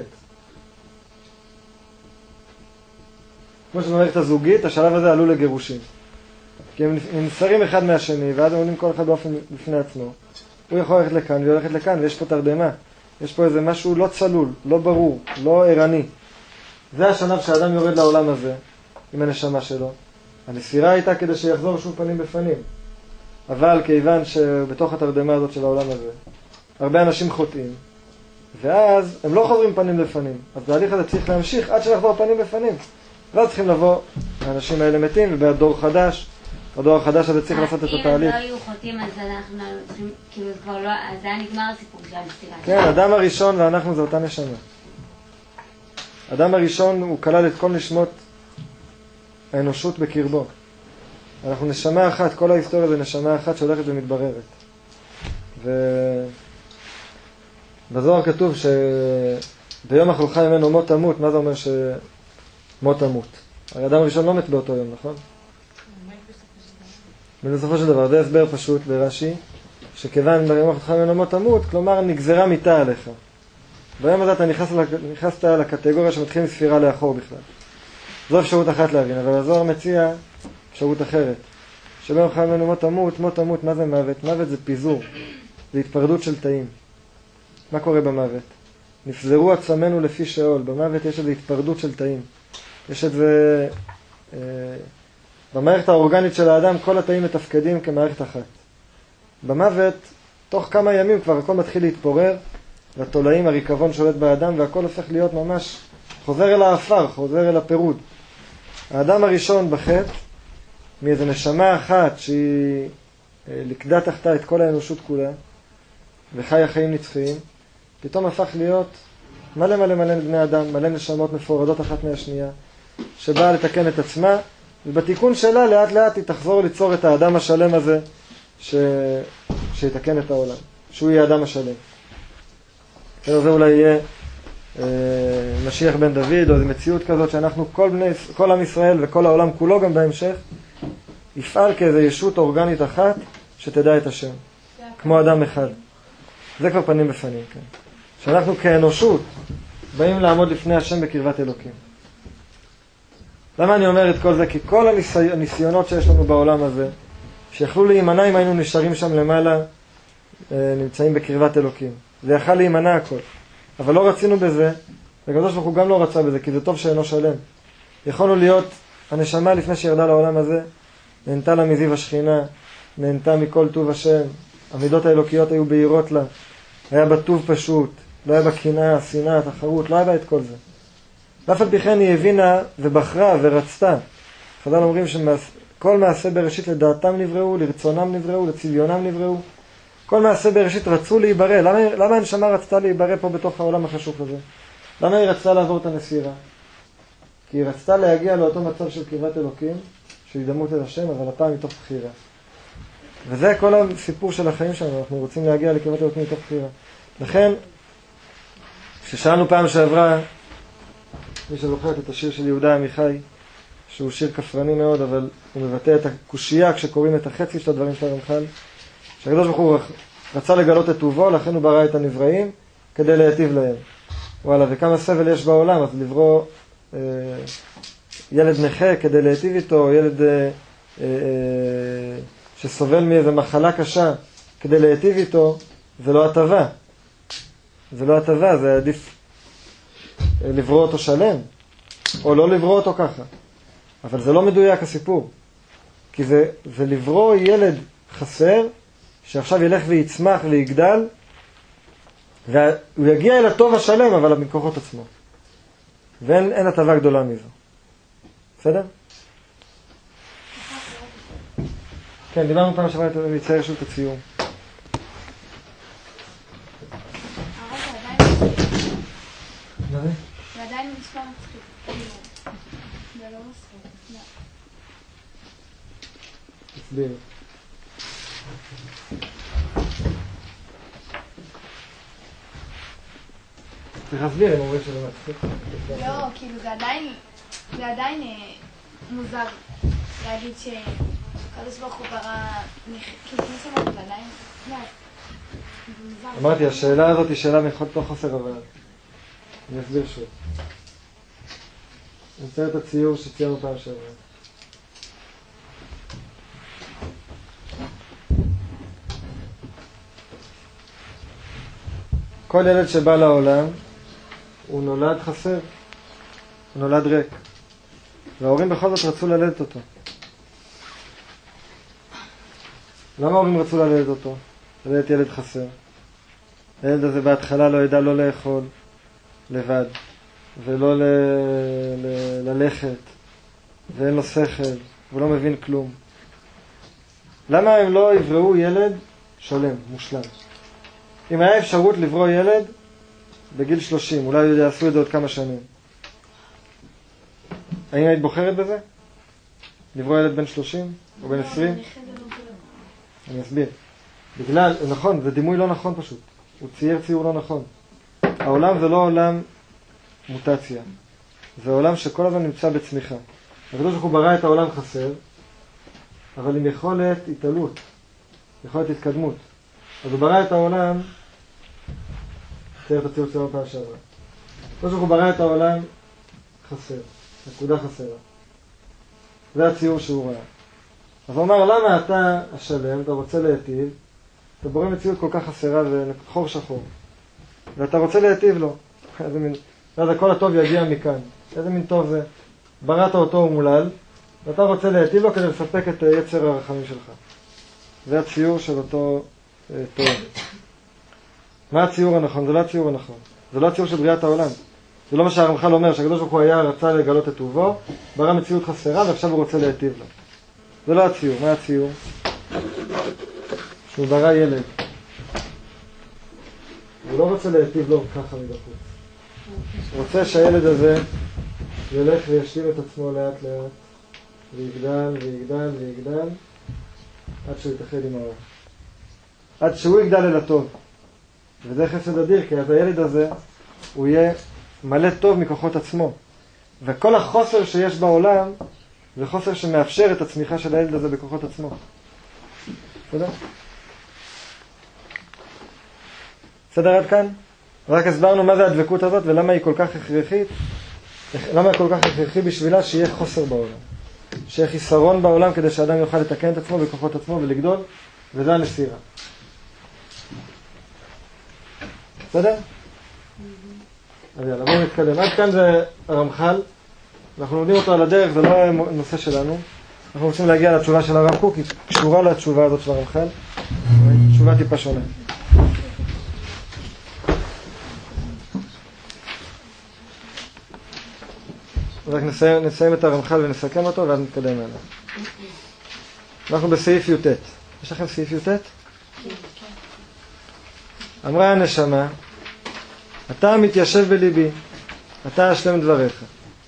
כמו שבמערכת הזוגית, השלב הזה עלול לגירושים. כי הם נמסרים אחד מהשני, ואז הם עולים כל אחד באופן בפני עצמו. הוא יכול ללכת לכאן והוא הולכת לכאן, ויש פה תרדמה. יש פה איזה משהו לא צלול, לא ברור, לא ערני. זה השלב שהאדם יורד לעולם הזה, עם הנשמה שלו. המסירה הייתה כדי שיחזור שוב פנים בפנים. אבל כיוון שבתוך התרדמה הזאת של העולם הזה, הרבה אנשים חוטאים, ואז הם לא חוזרים פנים לפנים. אז בהליך הזה צריך להמשיך עד שיחזור פנים בפנים. ואז צריכים לבוא, האנשים האלה מתים, ובדור חדש, הדור החדש הזה צריך לעשות את התהליך. אם הם לא היו חוטאים, אז אנחנו צריכים, כאילו כבר לא, אז זה היה נגמר הסיפור של המסירה. כן, אדם הראשון ואנחנו זה אותה נשמה. אדם הראשון הוא כלל את כל נשמות האנושות בקרבו. אנחנו נשמה אחת, כל ההיסטוריה זה נשמה אחת שהולכת ומתבררת. בזוהר כתוב שביום אכלך ממנו מות תמות. מה זה אומר שמות תמות? הרי אדם ראשון לא מת באותו יום, נכון? בסופו של דבר, זה הסבר פשוט ברש"י, שכיוון ביום אכלך ממנו מות תמות, כלומר נגזרה מיתה עליך. ביום הזה אתה נכנסת לקטגוריה שמתחילים ספירה לאחור בכלל. זו אפשרות אחת להבין, אבל הזוהר מציע אפשרות אחרת. שביום אכלך ממנו מות תמות, מות תמות, מה זה מוות? מוות זה פיזור, זה התפרדות של תאים. מה קורה במוות? נפזרו עצמנו לפי שאול. במוות יש איזו התפרדות של תאים. יש איזה... אה, במערכת האורגנית של האדם כל התאים מתפקדים כמערכת אחת. במוות, תוך כמה ימים כבר הכל מתחיל להתפורר, והתולעים, הריקבון שולט באדם, והכל הופך להיות ממש חוזר אל האפר, חוזר אל הפירוד. האדם הראשון בחטא, מאיזו נשמה אחת שהיא אה, לקדה תחתה את כל האנושות כולה, וחי החיים נצחיים, פתאום הפך להיות מלא מלא מלא בני אדם, מלא נשמות מפורדות אחת מהשנייה, שבאה לתקן את עצמה, ובתיקון שלה לאט לאט היא תחזור ליצור את האדם השלם הזה, ש... שיתקן את העולם, שהוא יהיה האדם השלם. זה אולי יהיה אה, משיח בן דוד, או איזו מציאות כזאת שאנחנו, כל, בני, כל עם ישראל וכל העולם כולו גם בהמשך, יפעל כאיזו ישות אורגנית אחת שתדע את השם, כמו אדם אחד. זה כבר פנים בפנים, כן. שאנחנו כאנושות באים לעמוד לפני השם בקרבת אלוקים. למה אני אומר את כל זה? כי כל הניסי... הניסיונות שיש לנו בעולם הזה, שיכלו להימנע אם היינו נשארים שם למעלה, נמצאים בקרבת אלוקים. זה יכל להימנע הכל. אבל לא רצינו בזה, והקדוש ברוך הוא גם לא רצה בזה, כי זה טוב שאינו שלם. יכולנו להיות הנשמה לפני שירדה לעולם הזה, נהנתה לה מזיו השכינה, נהנתה מכל טוב השם, המידות האלוקיות היו בהירות לה, היה בה טוב פשוט, לא היה בה קנאה, שנאה, תחרות, לא היה בה את כל זה. ואף על פי כן היא הבינה ובחרה ורצתה. חז"ל אומרים שכל מעשה בראשית לדעתם נבראו, לרצונם נבראו, לצביונם נבראו. כל מעשה בראשית רצו להיברא. למה, למה הנשמה רצתה להיברא פה בתוך העולם החשוך הזה? למה היא רצתה לעבור את הנסירה? כי היא רצתה להגיע לאותו מצב של קרבת אלוקים, של הידמות אל השם, אבל הפעם מתוך בחירה. וזה כל הסיפור של החיים שלנו, אנחנו רוצים להגיע לקרבת אלוקים מתוך בחירה. לכן, כששאלנו פעם שעברה, מי שזוכרת את השיר של יהודה עמיחי, שהוא שיר כפרני מאוד, אבל הוא מבטא את הקושייה כשקוראים את החצי של הדברים של הרמח"ל, שהקדוש ברוך הוא רצה לגלות את טובו, לכן הוא ברא את הנבראים כדי להיטיב להם. וואלה, וכמה סבל יש בעולם, אז לברוא אה, ילד נכה כדי להיטיב איתו, ילד אה, אה, שסובל מאיזו מחלה קשה כדי להיטיב איתו, זה לא הטבה. זה לא הטבה, זה עדיף לברוא אותו שלם, או לא לברוא אותו ככה. אבל זה לא מדויק הסיפור. כי זה, זה לברוא ילד חסר, שעכשיו ילך ויצמח ויגדל, והוא יגיע אל הטוב השלם, אבל מכוחות עצמו. ואין אין הטבה גדולה מזו. בסדר? כן, דיברנו פעם שעברה לצייר שוב את הציור. מה זה? זה עדיין מספר מצחיק. זה לא מספיק. תסביר. צריך להסביר אם אומרים שזה מצחיק. לא, כאילו זה עדיין, זה עדיין מוזר להגיד שקדוש ברוך הוא ברא, כאילו כמו שאומרת, זה עדיין, אמרתי, השאלה הזאת היא שאלה לא חוסר הבנה. אני אסביר שוב. אני אצייר את הציור שציירנו פעם שעברה. כל ילד שבא לעולם, הוא נולד חסר, הוא נולד ריק. וההורים בכל זאת רצו ללדת אותו. למה ההורים רצו ללדת אותו? ללדת ילד חסר. הילד הזה בהתחלה לא ידע לא לאכול לבד, ולא ל... ל... ללכת, ואין לו שכל, ולא מבין כלום. למה הם לא יבראו ילד שלם, מושלם? אם היה אפשרות לברוא ילד בגיל שלושים, אולי יעשו את זה עוד כמה שנים. האם היית בוחרת בזה? לברוא ילד בן שלושים או בן עשרים? אני אסביר. בגלל, נכון, זה דימוי לא נכון פשוט. הוא צייר ציור לא נכון. העולם זה לא עולם מוטציה, זה עולם שכל הזמן נמצא בצמיחה. הקדוש ברוך הוא ברא את העולם חסר, אבל עם יכולת התעלות, יכולת התקדמות. אז הוא ברא את העולם, תראה את הציור שלו פעם שעברה. הקדוש ברוך הוא ברא את העולם חסר, נקודה חסרה. זה הציור שהוא ראה. אז הוא אמר, למה אתה השלם, אתה רוצה להיטיב, אתה בורא מציאות כל כך חסרה וחור שחור, ואתה רוצה להיטיב לו. איזה מין, ואז הכל הטוב יגיע מכאן. איזה מין טוב זה? בראת אותו ומולל, ואתה רוצה להיטיב לו כדי לספק את יצר הרחמים שלך. זה הציור של אותו אה, טוב. מה הציור הנכון? זה לא הציור הנכון. זה לא הציור של בריאת העולם. זה לא מה שהרמח"ל אומר, שהקדוש ברוך הוא היה רצה לגלות את טובו, ברא מציאות חסרה ועכשיו הוא רוצה להיטיב לו. זה לא הציור. מה הציור? שהוא ברא ילד. הוא לא רוצה להיטיב לו ככה מבחוץ. הוא רוצה שהילד הזה ילך וישלים את עצמו לאט לאט, ויגדל ויגדל ויגדל, עד שהוא יתאחד עם האור. עד שהוא יגדל אל הטוב. וזה חסד אדיר, כי אז הילד הזה, הוא יהיה מלא טוב מכוחות עצמו. וכל החוסר שיש בעולם, זה חוסר שמאפשר את הצמיחה של הילד הזה בכוחות עצמו. בסדר? בסדר עד כאן? רק הסברנו מה זה הדבקות הזאת ולמה היא כל כך הכרחית. למה היא כל כך הכרחי בשבילה שיהיה חוסר בעולם. שיהיה חיסרון בעולם כדי שאדם יוכל לתקן את עצמו בכוחות עצמו ולגדול, וזה הנסירה. בסדר? אז יאללה, בואו נתקדם. עד כאן זה הרמח"ל. אנחנו לומדים אותו על הדרך, זה לא נושא שלנו. אנחנו רוצים להגיע לתשובה של הרב קוק, היא קשורה לתשובה הזאת של הרמח"ל. תשובה טיפה שונה. רק נסיים, נסיים את הרמח"ל ונסכם אותו ואז נתקדם אליו. אנחנו בסעיף י"ט. יש לכם סעיף י"ט? אמרה הנשמה, אתה מתיישב בליבי, אתה אשלם דבריך.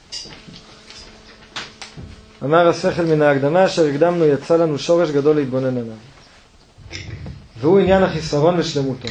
אמר השכל מן ההקדמה אשר הקדמנו יצא לנו שורש גדול להתבונן עליו. והוא עניין החיסרון ושלמותו.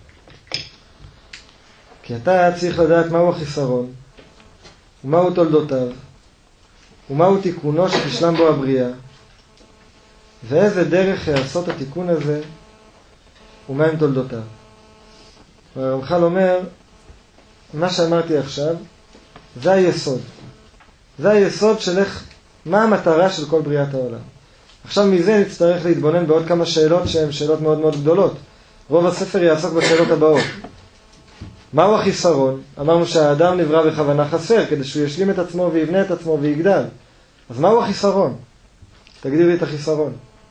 כי אתה צריך לדעת מהו החיסרון, ומהו תולדותיו, ומהו תיקונו שתשלם בו הבריאה, ואיזה דרך יעשות התיקון הזה, ומהם תולדותיו. הרמח"ל אומר, מה שאמרתי עכשיו, זה היסוד. זה היסוד של איך, מה המטרה של כל בריאת העולם. עכשיו מזה נצטרך להתבונן בעוד כמה שאלות שהן שאלות מאוד מאוד גדולות. רוב הספר יעסוק בשאלות הבאות. מהו החיסרון? אמרנו שהאדם נברא בכוונה חסר, כדי שהוא ישלים את עצמו ויבנה את עצמו ויגדל. אז מהו החיסרון? תגדיר לי את החיסרון.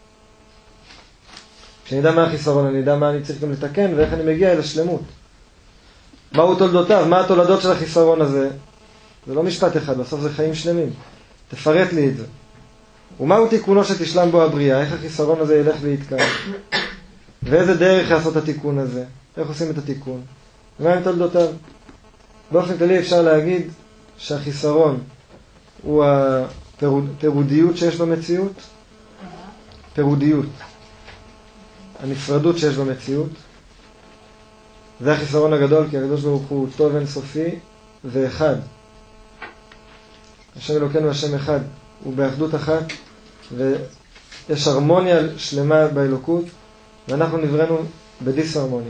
כשאני יודע מה החיסרון, אני יודע מה אני צריך גם לתקן ואיך אני מגיע אל השלמות. מהו תולדותיו? מה התולדות של החיסרון הזה? זה לא משפט אחד, בסוף זה חיים שלמים. תפרט לי את זה. ומהו תיקונו שתשלם בו הבריאה? איך החיסרון הזה ילך ויתקן? ואיזה דרך לעשות התיקון הזה? איך עושים את התיקון? ומה עם תולדותיו? באופן כללי אפשר להגיד שהחיסרון הוא הפירודיות שיש במציאות, פירודיות, הנפרדות שיש במציאות. זה החיסרון הגדול, כי הקדוש ברוך הוא טוב אינסופי ואחד. השם אלוקינו השם אחד, הוא באחדות אחת, ויש הרמוניה שלמה באלוקות, ואנחנו נבראנו בדיסהרמוניה.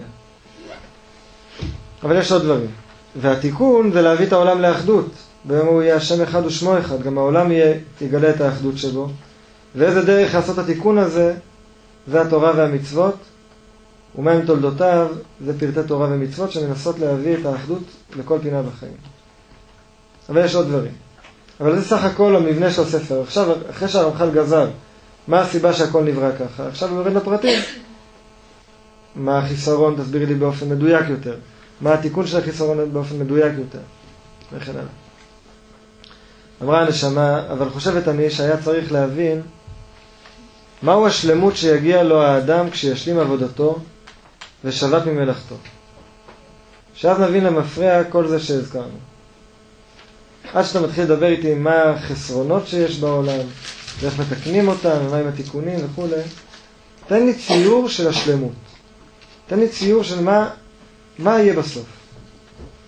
אבל יש עוד דברים. והתיקון זה להביא את העולם לאחדות. ביום הוא יהיה השם אחד ושמו אחד. גם העולם יהיה, יגלה את האחדות שבו. ואיזה דרך לעשות התיקון הזה, זה התורה והמצוות. ומה עם תולדותיו, זה פרטי תורה ומצוות שמנסות להביא את האחדות לכל פינה בחיים. אבל יש עוד דברים. אבל זה סך הכל המבנה של הספר. עכשיו, אחרי שהרמח"ל גזר, מה הסיבה שהכל נברא ככה? עכשיו הוא יורד לפרטים. מה החיסרון, תסבירי לי באופן מדויק יותר. מה התיקון של החיסרון באופן מדויק יותר. וכן הלאה. אמרה הנשמה, אבל חושבת אני שהיה צריך להבין מהו השלמות שיגיע לו האדם כשישלים עבודתו ושבת ממלאכתו. שאז נבין למפרע כל זה שהזכרנו. עד שאתה מתחיל לדבר איתי מה החסרונות שיש בעולם, ואיך מתקנים אותם, ומה עם התיקונים וכו'. תן לי ציור של השלמות. תן לי ציור של מה, מה יהיה בסוף.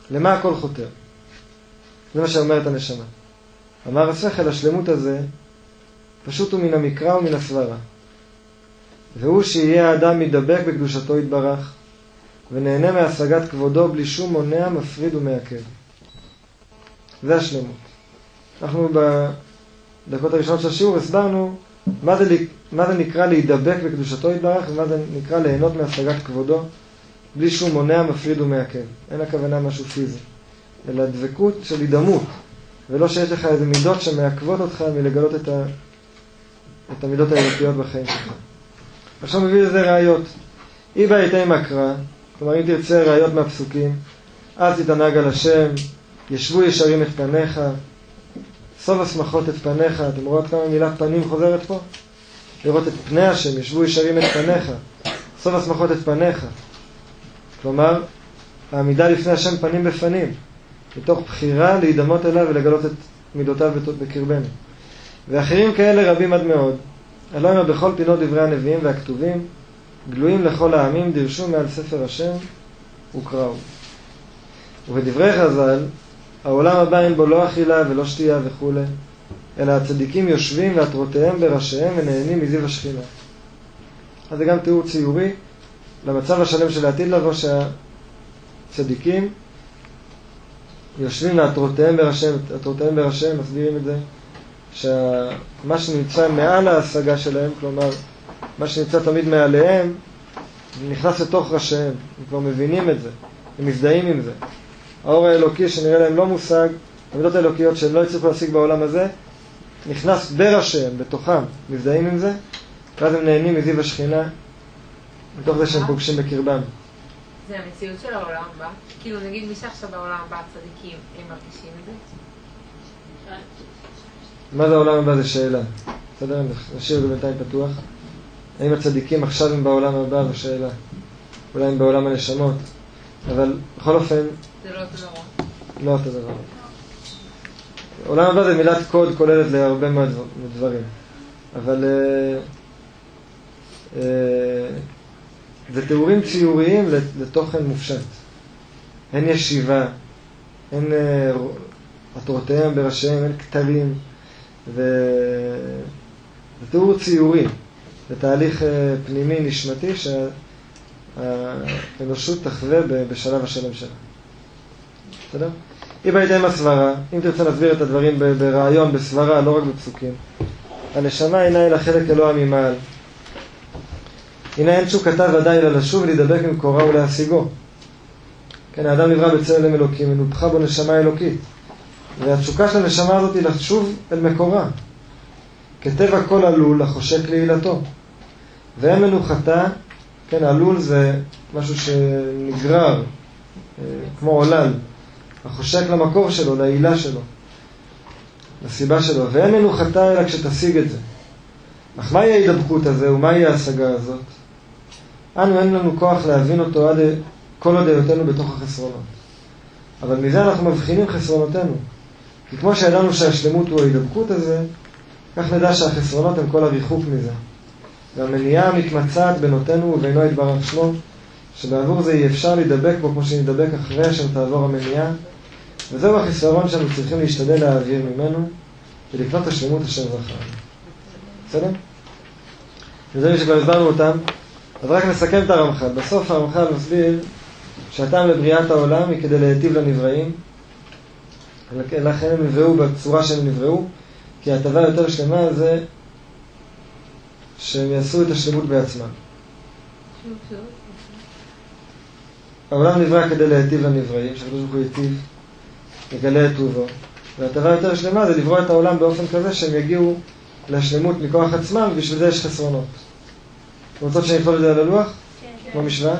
למה הכל חותר? זה מה שאומרת הנשמה. אמר השכל, השלמות הזה פשוט הוא מן המקרא ומן הסברה. והוא שיהיה האדם מדבק בקדושתו יתברך, ונהנה מהשגת כבודו בלי שום מונע, מפריד ומעכב. זה השלמות. אנחנו בדקות הראשונות של השיעור הסברנו מה זה, מה זה נקרא להידבק בקדושתו יתברך, ומה זה נקרא ליהנות מהשגת כבודו בלי שום מונע, מפריד ומעכב. אין הכוונה משהו פיזי, אלא דבקות של הידמות, ולא שיש לך איזה מידות שמעכבות אותך מלגלות את, ה, את המידות האלוקיות בחיים שלך. עכשיו מביא לזה ראיות. אי בעיתי מקרא, כלומר אם תרצה ראיות מהפסוקים, אז תתענג על השם, ישבו ישרים את פניך, סוב השמחות את פניך. אתם רואים כמה מילה פנים חוזרת פה? לראות את פני השם, ישבו ישרים את פניך, סוב השמחות את פניך. כלומר, העמידה לפני השם פנים בפנים, מתוך בחירה להידמות אליו ולגלות את מידותיו בקרבנו. ואחרים כאלה רבים עד מאוד. הלא הם בכל פינות דברי הנביאים והכתובים, גלויים לכל העמים, דרשו מעל ספר השם וקראו. ובדברי חז"ל, העולם הבא אין בו לא אכילה ולא שתייה וכו', אלא הצדיקים יושבים ועטרותיהם בראשיהם ונהנים מזיו השכינה. אז זה גם תיאור ציורי למצב השלם של העתיד לבוא, שהצדיקים יושבים ועטרותיהם בראשיהם, עטרותיהם בראשיהם, מסבירים את זה, שמה שנמצא מעל ההשגה שלהם, כלומר מה שנמצא תמיד מעליהם, נכנס לתוך ראשיהם, הם כבר מבינים את זה, הם מזדהים עם זה. האור האלוקי שנראה להם לא מושג, המידות האלוקיות שהם לא יצליחו להשיג בעולם הזה, נכנס בראשיהם, בתוכם, מזדהים עם זה, ואז הם נהנים מזיו השכינה, מתוך זה שהם פוגשים בקרבם. זה המציאות של העולם הבא? כאילו נגיד מי שעכשיו בעולם הבא הצדיקים, הם מרגישים את זה? מה זה העולם הבא? זה שאלה. בסדר? נשאיר את זה בינתיים פתוח. האם הצדיקים עכשיו הם בעולם הבא? זו שאלה. אולי הם בעולם הנשמות. אבל בכל אופן... זה לא אותו דבר. לא אותו דבר. עולם הבא זה מילת קוד כוללת להרבה מאוד דברים. אבל... אה, אה, זה תיאורים ציוריים לתוכן מופשט. אין ישיבה, אין עטרותיהם בראשיהם, אין כתרים, וזה תיאור ציורי, זה תהליך פנימי נשמתי שהאנושות תחווה בשלב השלם שלה. בסדר? אם הייתם הסברה, אם תרצה להסביר את הדברים ברעיון, בסברה, לא רק בפסוקים, הנשמה אינה אלא חלק אלוה ממעל. הנה אין תשוקתה ודאי אלא לשוב ולהידבק ממקורה ולהשיגו. כן, האדם נברא בצלם אלוקים, ונותחה בו נשמה אלוקית. והתשוקה של הנשמה הזאת היא לשוב אל מקורה. כטבע כל עלול החושק לעילתו. ואין מנוחתה, כן, עלול זה משהו שנגרר, כמו עולל, החושק למקור שלו, לעילה שלו, לסיבה שלו. ואין מנוחתה אלא כשתשיג את זה. אך מהי ההידבקות הזה ומהי ההשגה הזאת? אנו אין לנו כוח להבין אותו עד כל עוד היותנו בתוך החסרונות. אבל מזה אנחנו מבחינים חסרונותינו. כי כמו שידענו שהשלמות הוא ההידבקות הזה, כך נדע שהחסרונות הם כל הריחוק מזה. והמניעה מתמצאת בינותינו ובינו יתברך שמו, שבעבור זה אי אפשר להידבק בו כמו שנדבק אחרי שתעבור המניעה, וזהו החיסרון שאנו צריכים להשתדל להעביר ממנו, ולקנות השלמות אשר זכרנו. בסדר? וזה מי שכבר הסברנו אותם. אז רק נסכם את הרמח"ל. בסוף הרמח"ל מסביר שהטעם לבריאת העולם היא כדי להיטיב לנבראים, לכן הם נבראו בצורה שהם נבראו, כי ההטבה יותר שלמה זה שהם יעשו את השלמות בעצמם. העולם נברא כדי להיטיב לנבראים, שהקדוש ברוך הוא ייטיב, יגלה את טובו. וההטבה יותר שלמה זה לברוא את העולם באופן כזה שהם יגיעו לשלמות מכוח עצמם, ובשביל זה יש חסרונות. אתם רוצות שנכתוב את זה על הלוח? כן. כמו משוואה?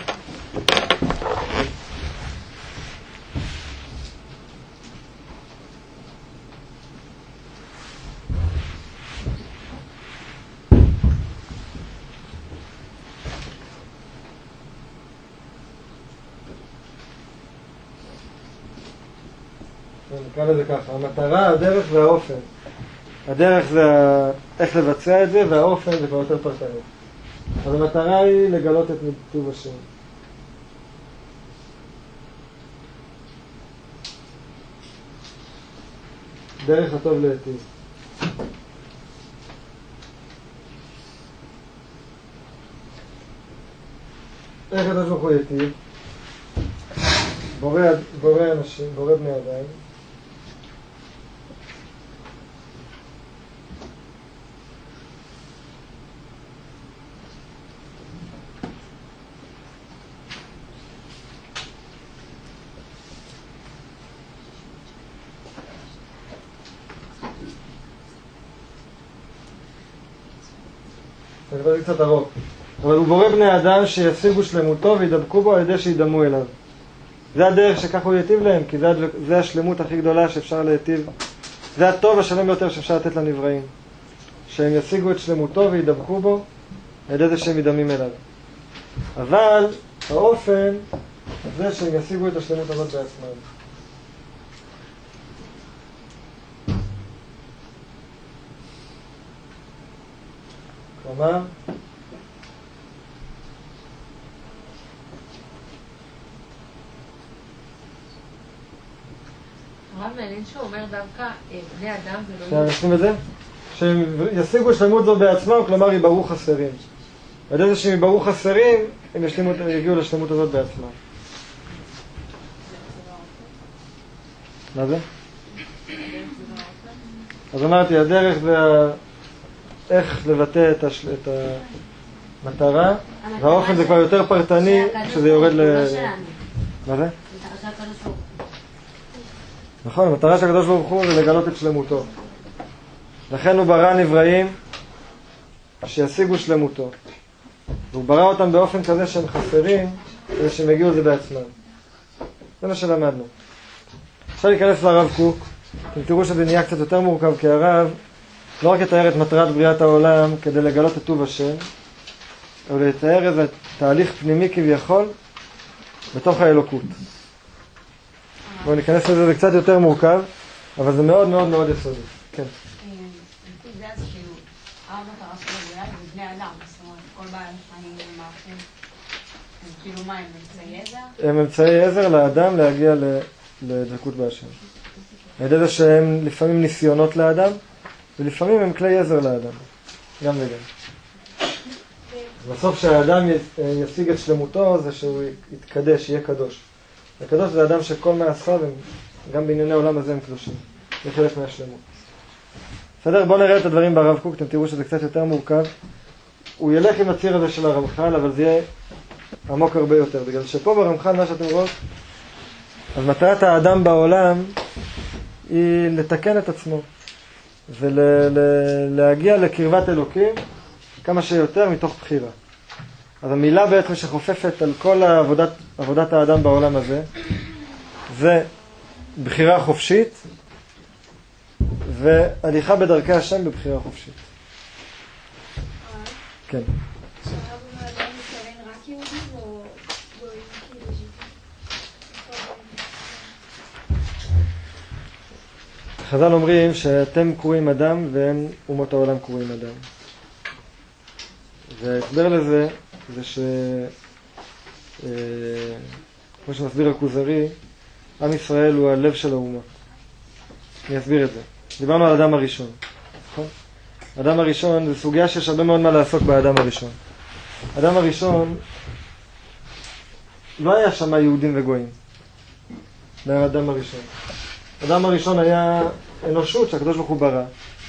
נקרא לזה ככה, המטרה, הדרך והאופן. הדרך זה איך לבצע את זה, והאופן זה כבר יותר פרטני. אז המטרה היא לגלות את טוב השם. דרך הטוב להיטיב. איך הקדוש ברוך הוא ייטיב? בורא, בורא אנשים, בורא בני אדם. זה קצת ארוך. אבל הוא בורא בני אדם שישיגו שלמותו וידבקו בו על ידי שידמו אליו. זה הדרך שככה הוא ייטיב להם, כי זה, זה השלמות הכי גדולה שאפשר להיטיב. זה הטוב השלם ביותר שאפשר לתת לנבראים. שהם ישיגו את שלמותו וידבקו בו על ידי זה שהם ידמים אליו. אבל האופן זה שהם ישיגו את השלמות הזאת בעצמם. כלומר, הרב מעניין שהוא אומר דווקא בני אדם ולא... אפשר להשלים את זה? שהם ישיגו שלמות זו בעצמם, כלומר יבראו חסרים. על ידי שהם יבראו חסרים, הם ישלימו, יגיעו לשלמות הזאת בעצמם. מה זה? אז אמרתי, הדרך זה איך לבטא את, השל... את המטרה, והאופן זה כבר יותר פרטני, שזה יורד ל... מה זה? נכון, המטרה של הקדוש ברוך הוא זה לגלות את שלמותו. לכן הוא ברא נבראים שישיגו שלמותו. והוא ברא אותם באופן כזה שהם חסרים, כדי שהם יגיעו לזה בעצמם. זה מה שלמדנו. עכשיו להיכנס לרב קוק. אתם תראו שזה נהיה קצת יותר מורכב, כי הרב לא רק יתאר את מטרת בריאת העולם כדי לגלות את טוב השם, אבל יתאר איזה תהליך פנימי כביכול בתוך האלוקות. בואו ניכנס לזה, זה קצת יותר מורכב, אבל זה מאוד מאוד מאוד יסודי. כן. לפי זה אז כאילו, המטרה של הבריאה היא בבני אדם, זאת אומרת, כל בעל חיים ומאחים, הם כאילו מה, הם אמצעי עזר? הם אמצעי עזר לאדם להגיע לדבקות בהשם. על ידי זה שהם לפעמים ניסיונות לאדם, ולפעמים הם כלי עזר לאדם. גם וגם. בסוף שהאדם ישיג את שלמותו זה שהוא יתקדש, יהיה קדוש. הקדוש זה אדם שכל מעשיו, גם בענייני העולם הזה הם קדושים. זה חלק מהשלמות. בסדר? בואו נראה את הדברים ברב קוק, אתם תראו שזה קצת יותר מורכב. הוא ילך עם הציר הזה של הרמח"ל, אבל זה יהיה עמוק הרבה יותר. בגלל שפה ברמח"ל, מה שאתם רואים, אז מטרת האדם בעולם היא לתקן את עצמו. ולהגיע לקרבת אלוקים כמה שיותר מתוך בחירה. אז המילה בעצם שחופפת על כל עבודת, עבודת האדם בעולם הזה, זה בחירה חופשית, והליכה בדרכי השם בבחירה חופשית. כן. שהרב אומר אדם מתכוון רק יהודים או גויים כאילו חז"ל אומרים שאתם קרואים אדם והם אומות העולם קרואים אדם. וההסבר לזה זה ש... אה, כמו שמסביר הכוזרי, עם ישראל הוא הלב של האומה. אני אסביר את זה. דיברנו על האדם הראשון. נכון? האדם הראשון זה סוגיה שיש הרבה מאוד מה לעסוק באדם הראשון. האדם הראשון לא היה שם יהודים וגויים. זה היה האדם הראשון. האדם הראשון היה אנושות שהקדוש ברוך הוא ברא.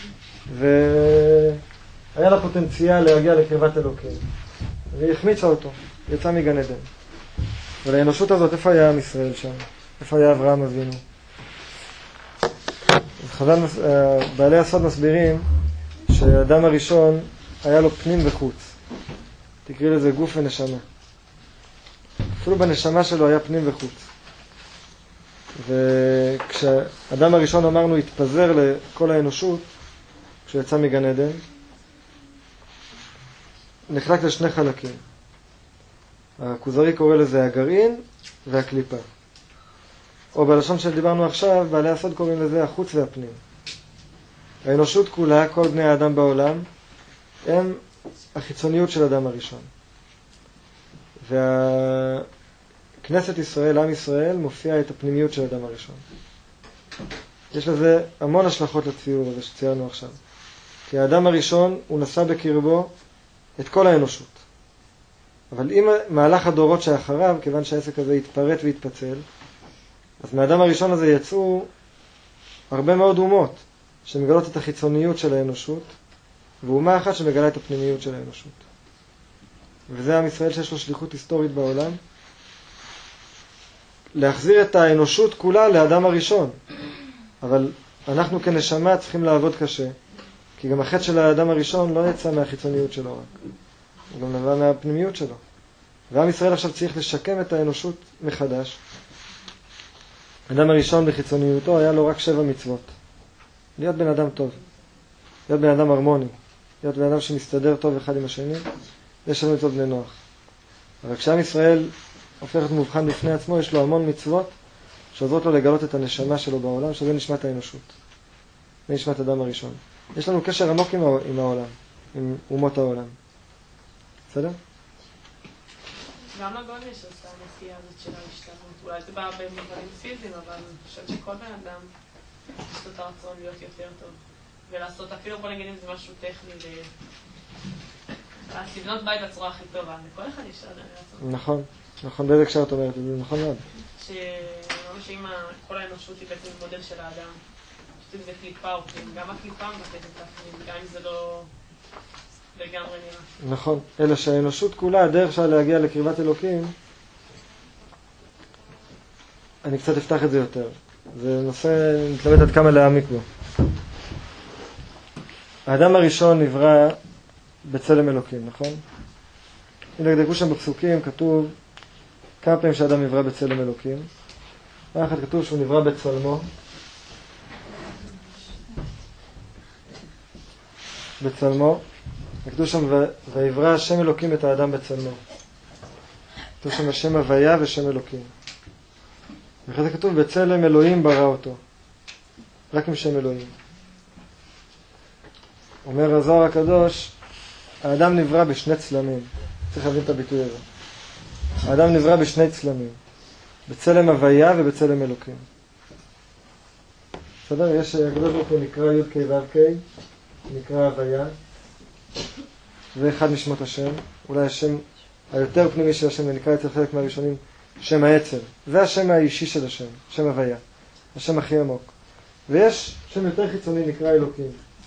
והיה לה פוטנציאל להגיע לקרבת אלוקים. והיא החמיצה אותו. יצא מגן עדן. ולאנושות הזאת, איפה היה עם ישראל שם? איפה היה אברהם אבינו? חז"ל, בעלי הסוד מסבירים שהאדם הראשון היה לו פנים וחוץ. תקראי לזה גוף ונשמה. אפילו בנשמה שלו היה פנים וחוץ. וכשהאדם הראשון אמרנו התפזר לכל האנושות, כשהוא יצא מגן עדן, נחלק לשני חלקים. הכוזרי קורא לזה הגרעין והקליפה. או בלשון שדיברנו עכשיו, בעלי הסוד קוראים לזה החוץ והפנים. האנושות כולה, כל בני האדם בעולם, הם החיצוניות של האדם הראשון. והכנסת ישראל, עם ישראל, מופיע את הפנימיות של האדם הראשון. יש לזה המון השלכות לציור הזה שציירנו עכשיו. כי האדם הראשון הוא נשא בקרבו את כל האנושות. אבל אם מהלך הדורות שאחריו, כיוון שהעסק הזה יתפרט ויתפצל, אז מהאדם הראשון הזה יצאו הרבה מאוד אומות שמגלות את החיצוניות של האנושות, ואומה אחת שמגלה את הפנימיות של האנושות. וזה עם ישראל שיש לו שליחות היסטורית בעולם, להחזיר את האנושות כולה לאדם הראשון. אבל אנחנו כנשמה צריכים לעבוד קשה, כי גם החטא של האדם הראשון לא יצא מהחיצוניות שלו רק, הוא גם נבע מהפנימיות שלו. ועם ישראל עכשיו צריך לשקם את האנושות מחדש. האדם הראשון בחיצוניותו היה לו רק שבע מצוות. להיות בן אדם טוב, להיות בן אדם הרמוני, להיות בן אדם שמסתדר טוב אחד עם השני, יש שבע מצוות בני נוח. אבל כשעם ישראל הופך להיות מובחן בפני עצמו, יש לו המון מצוות שעוזרות לו לגלות את הנשמה שלו בעולם, שזה נשמת האנושות. זה נשמת האדם הראשון. יש לנו קשר עמוק עם, עם העולם, עם אומות העולם. בסדר? גם לגון יש את הנסיעה הזאת של ההשתנות. אולי זה בא במובנים פיזיים, אבל אני חושבת שכל בן אדם יש לו את הרצון להיות יותר טוב. ולעשות, אפילו בוא נגיד אם זה משהו טכני, לבנות בית בצורה הכי טובה. לכל אחד יש רצון. נכון, נכון, באיזה הקשר את אומרת, זה נכון מאוד. שממש אם כל האנושות היא בעצם מודל של האדם, פשוט אם זה קליפה או פנים, גם הקליפה מבטאת את הפנים, גם אם זה לא לגמרי נראה. נכון, אלא שהאנושות כולה, הדרך שלה להגיע לקרבת אלוקים, אני קצת אפתח את זה יותר. זה נושא, נתלמד עד כמה להעמיק בו. האדם הראשון נברא בצלם אלוקים, נכון? אם תדקדקו שם בפסוקים, כתוב כמה פעמים שהאדם נברא בצלם אלוקים. פעם אחת כתוב שהוא נברא בצלמו. בצלמו. כתוב שם, ויברא השם אלוקים את האדם בצלמו. כתוב שם השם הוויה ושם אלוקים. ואחרי זה כתוב, בצלם אלוהים ברא אותו. רק עם שם אלוהים. אומר הזוהר הקדוש, האדם נברא בשני צלמים. צריך להבין את הביטוי הזה. האדם נברא בשני צלמים. בצלם הוויה ובצלם אלוקים. בסדר? יש, הקדוש ברוך הוא נקרא י' ק' ו' ק', נקרא הוויה. זה אחד משמות השם. אולי השם היותר פנימי של השם, ונקרא אצל חלק מהראשונים, שם העצר. זה השם האישי של השם, שם הוויה. השם הכי עמוק. ויש שם יותר חיצוני, נקרא אלוקים.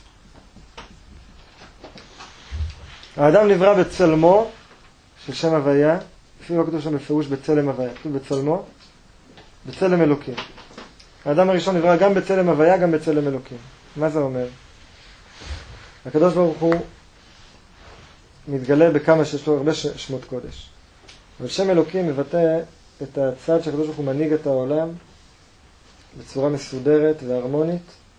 האדם נברא בצלמו של שם הוויה, אפילו לא כתוב שם בפירוש בצלם הוויה, כתוב בצלמו, בצלם אלוקים. האדם הראשון נברא גם בצלם הוויה, גם בצלם אלוקים. מה זה אומר? הקדוש ברוך הוא מתגלה בכמה שיש לו הרבה שמות קודש. אבל שם אלוקים מבטא את הצד שהקדוש ברוך הוא מנהיג את העולם בצורה מסודרת והרמונית,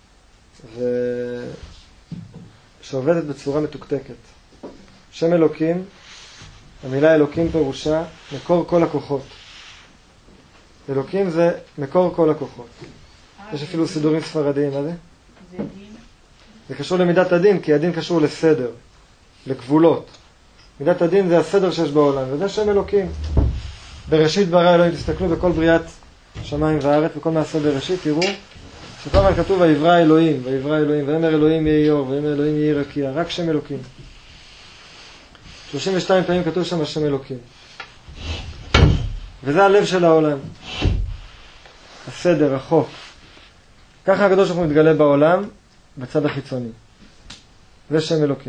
ושעובדת בצורה מתוקתקת. שם אלוקים, המילה אלוקים פירושה מקור כל הכוחות. אלוקים זה מקור כל הכוחות. יש אפילו סידורים ספרדיים, מה זה? זה דין. זה קשור למידת הדין, כי הדין קשור לסדר, לגבולות. מידת הדין זה הסדר שיש בעולם, וזה שם אלוקים. בראשית ברא אלוהים, תסתכלו בכל בריאת שמיים וארץ, בכל מעשה בראשית, תראו שכל מה כתוב ויברא אלוהים, ויברא אלוהים, ואמר אלוהים יהי אור, ואמר אלוהים יהי רקיע, רק שם אלוקים. שלושים ושתיים פעמים כתוב שם השם אלוקים. וזה הלב של העולם. הסדר, החוק. ככה הקדוש ברוך הוא מתגלה בעולם, בצד החיצוני. זה שם אלוקים.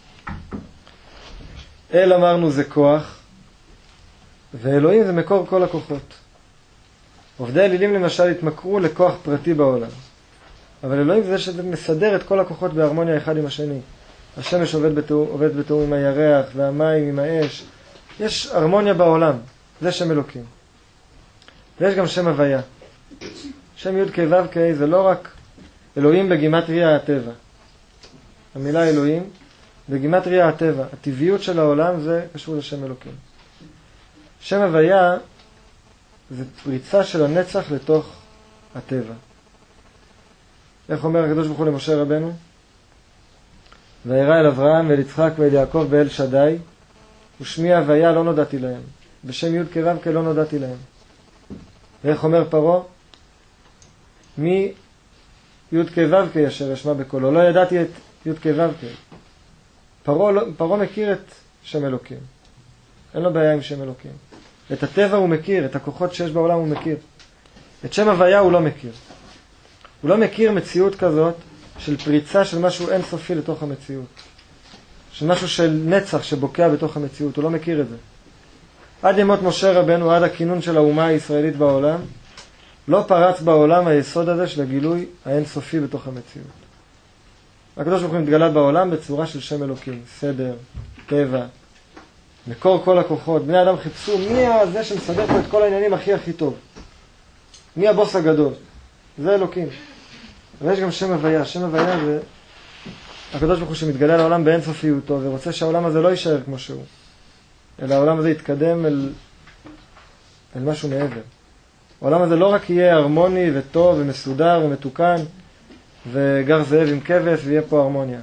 אל אמרנו זה כוח, ואלוהים זה מקור כל הכוחות. עובדי אלילים למשל התמכרו לכוח פרטי בעולם. אבל אלוהים זה שמסדר את כל הכוחות בהרמוניה אחד עם השני. השמש עובד בתאום, עובד בתאום עם הירח, והמים עם האש. יש הרמוניה בעולם. זה שם אלוקים. ויש גם שם הוויה. שם י' כ' ו' כ' זה לא רק אלוהים בגימטריה הטבע. המילה אלוהים בגימטריה הטבע. הטבעיות של העולם זה קשור לשם אלוקים. שם הוויה זה פריצה של הנצח לתוך הטבע. איך אומר הקדוש ברוך הוא למשה רבנו? וירא אל אברהם ואל יצחק ואל יעקב ואל שדי, ושמי הוויה לא נודעתי להם. בשם י' כ' ו' כ' לא נודעתי להם. ואיך אומר פרעה? מי י' כ' ו' כ' אשר אשמע בקולו. לא ידעתי את י' כ' ו' כ'. פרעה, לא, פרעה מכיר את שם אלוקים. אין לו בעיה עם שם אלוקים. את הטבע הוא מכיר, את הכוחות שיש בעולם הוא מכיר. את שם הוויה הוא לא מכיר. הוא לא מכיר מציאות כזאת של פריצה של משהו אינסופי לתוך המציאות. של משהו של נצח שבוקע בתוך המציאות. הוא לא מכיר את זה. עד ימות משה רבנו, עד הכינון של האומה הישראלית בעולם, לא פרץ בעולם היסוד הזה של הגילוי האינסופי בתוך המציאות. הקדוש ברוך הוא מתגלה בעולם בצורה של שם אלוקים, סדר, טבע, מקור כל הכוחות. בני אדם חיפשו מי הזה שמסדר פה את כל העניינים הכי הכי טוב. מי הבוס הגדול? זה אלוקים. אבל יש גם שם הוויה. שם הוויה זה הקדוש ברוך הוא שמתגלה לעולם באינסופיותו ורוצה שהעולם הזה לא יישאר כמו שהוא, אלא העולם הזה יתקדם אל, אל משהו מעבר. העולם הזה לא רק יהיה הרמוני וטוב ומסודר ומתוקן וגר זאב עם כבש ויהיה פה הרמוניה.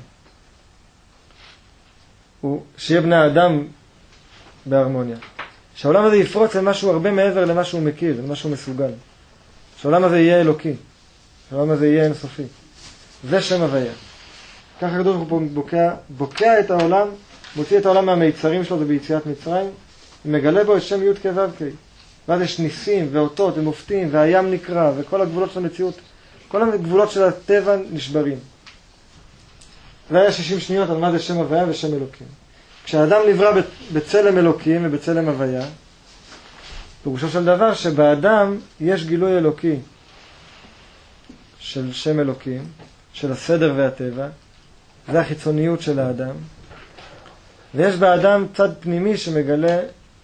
הוא, שיהיה בני האדם בהרמוניה. שהעולם הזה יפרוץ למשהו הרבה מעבר למה שהוא מכיר, למשהו מסוגל. שהעולם הזה יהיה אלוקי. שהעולם הזה יהיה אינסופי. זה שם הוויה. ככה הקדוש ברוך הוא בוקע, בוקע את העולם, מוציא את העולם מהמיצרים שלו, זה ביציאת מצרים, ומגלה בו את שם י' כ' ו' כ'. ואז יש ניסים ואותות ומופתים, והים נקרא, וכל הגבולות של המציאות, כל הגבולות של הטבע נשברים. והיה שישים שניות על מה זה שם הוויה ושם אלוקים. כשהאדם נברא בצלם אלוקים ובצלם הוויה, פירושו של דבר שבאדם יש גילוי אלוקי של שם אלוקים, של הסדר והטבע, זה החיצוניות של האדם, ויש באדם צד פנימי שמגלה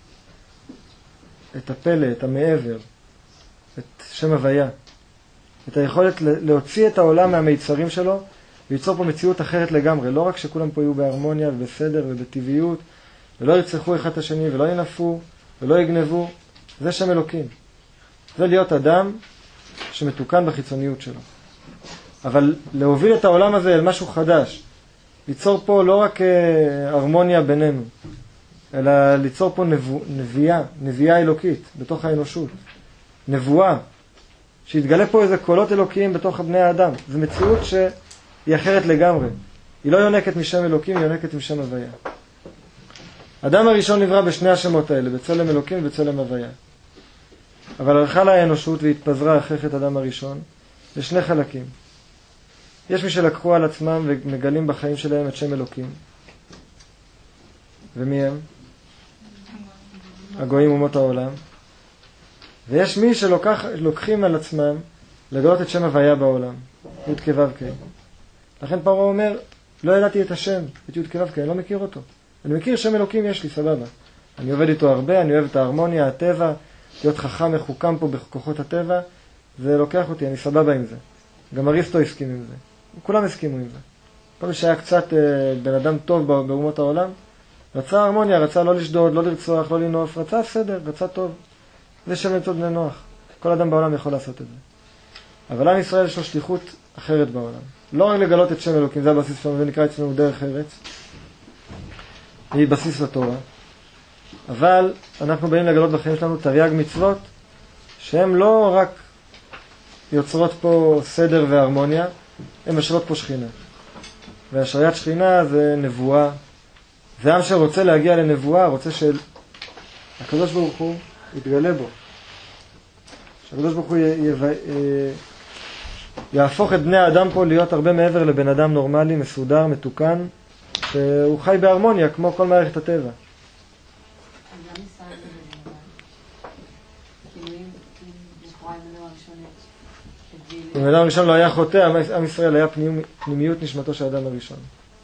את הפלא, את המעבר, את שם הוויה, את היכולת להוציא את העולם מהמיצרים שלו וליצור פה מציאות אחרת לגמרי. לא רק שכולם פה יהיו בהרמוניה ובסדר ובטבעיות ולא ירצחו אחד את השני ולא ינפו ולא יגנבו, זה שם אלוקים. זה להיות אדם שמתוקן בחיצוניות שלו. אבל להוביל את העולם הזה אל משהו חדש, ליצור פה לא רק הרמוניה בינינו, אלא ליצור פה נבוא, נביאה, נביאה אלוקית בתוך האנושות. נבואה, שיתגלה פה איזה קולות אלוקיים בתוך בני האדם. זו מציאות שהיא אחרת לגמרי. היא לא יונקת משם אלוקים, היא יונקת משם הוויה. אדם הראשון נברא בשני השמות האלה, בצלם אלוקים ובצלם הוויה. אבל הלכה לה האנושות והתפזרה אחרי חטא אדם הראשון לשני חלקים. יש מי שלקחו על עצמם ומגלים בחיים שלהם את שם אלוקים. ומי הם? הגויים אומות העולם. ויש מי שלוקחים על עצמם לגלות את שם הוויה בעולם. י' כ' ו' כ'. לכן פרעה אומר, לא ידעתי את השם, את י' כ' ו' כ', אני לא מכיר אותו. אני מכיר שם אלוקים, יש לי, סבבה. אני עובד איתו הרבה, אני אוהב את ההרמוניה, הטבע, להיות חכם מחוכם פה בכוחות הטבע, זה לוקח אותי, אני סבבה עם זה. גם אריסטו הסכים עם זה. כולם הסכימו עם זה. כל מי שהיה קצת אה, בן אדם טוב באומות העולם, רצה הרמוניה, רצה לא לשדוד, לא לרצוח, לא לנוף, רצה סדר, רצה טוב. זה שם למצוא בני נוח. כל אדם בעולם יכול לעשות את זה. אבל עם ישראל יש לו שליחות אחרת בעולם. לא רק לגלות את שם אלוקים, זה הבסיס שלנו, זה נקרא אצלנו דרך ארץ. היא בסיס לתורה. אבל אנחנו באים לגלות בחיים שלנו תרי"ג מצוות, שהן לא רק יוצרות פה סדר והרמוניה, הן משרות פה שכינה. והשריית שכינה זה נבואה. זה עם שרוצה להגיע לנבואה, רוצה שהקדוש ברוך הוא יתגלה בו. שהקדוש ברוך הוא י... י... יהפוך את בני האדם פה להיות הרבה מעבר לבן אדם נורמלי, מסודר, מתוקן, שהוא חי בהרמוניה כמו כל מערכת הטבע. אם האדם הראשון לא היה חוטא, עם ישראל היה פנימיות נשמתו של האדם הראשון.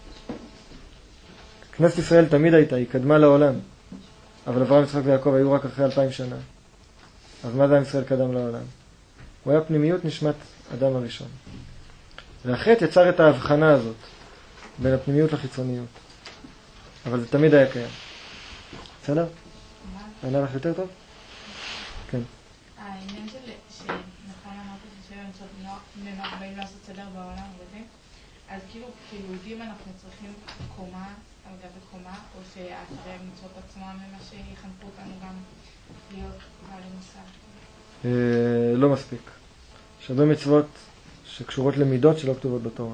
כנסת ישראל תמיד הייתה, היא קדמה לעולם. אבל אברהם, יצחק ויעקב היו רק אחרי אלפיים שנה. אז מה זה עם ישראל קדם לעולם? הוא היה פנימיות נשמת אדם הראשון. והחטא יצר את ההבחנה הזאת בין הפנימיות לחיצוניות. אבל זה תמיד היה קיים. בסדר? ענה לך יותר טוב? כן. העניין של שנכון אמרת ששם נוח באים לעשות סדר בעולם וזה, אז כאילו כיהודים אנחנו צריכים קומה על גבי קומה, או שאחרי המצוות עצמם הם מה שיחנכו אותנו גם להיות בעלי מוסר? לא מספיק. יש הרבה מצוות שקשורות למידות שלא כתובות בתורה.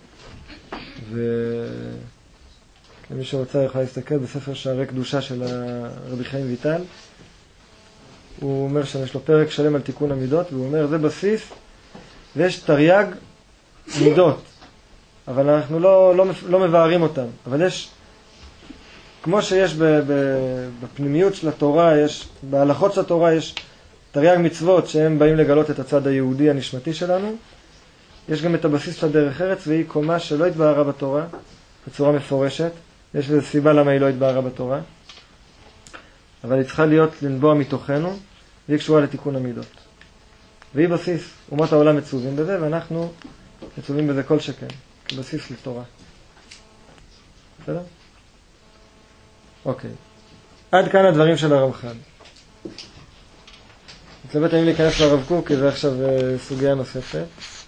ומי שרוצה יכול להסתכל בספר שערי קדושה של רבי חיים ויטל, הוא אומר שיש לו פרק שלם על תיקון המידות, והוא אומר זה בסיס, ויש תרי"ג מידות, אבל אנחנו לא, לא, לא מבארים אותם. אבל יש, כמו שיש בפנימיות של התורה, יש, בהלכות של התורה יש תרי"ג מצוות שהם באים לגלות את הצד היהודי הנשמתי שלנו. יש גם את הבסיס של דרך ארץ, והיא קומה שלא התבהרה בתורה בצורה מפורשת. יש לזה סיבה למה היא לא התבהרה בתורה, אבל היא צריכה להיות לנבוע מתוכנו, והיא קשורה לתיקון המידות. והיא בסיס, אומות העולם מצווים בזה, ואנחנו מצווים בזה כל שכן, כבסיס לתורה. בסדר? אוקיי. עד כאן הדברים של הרמח"ל. מתלבט האם להיכנס לרב קוק, כי זה עכשיו סוגיה נוספת.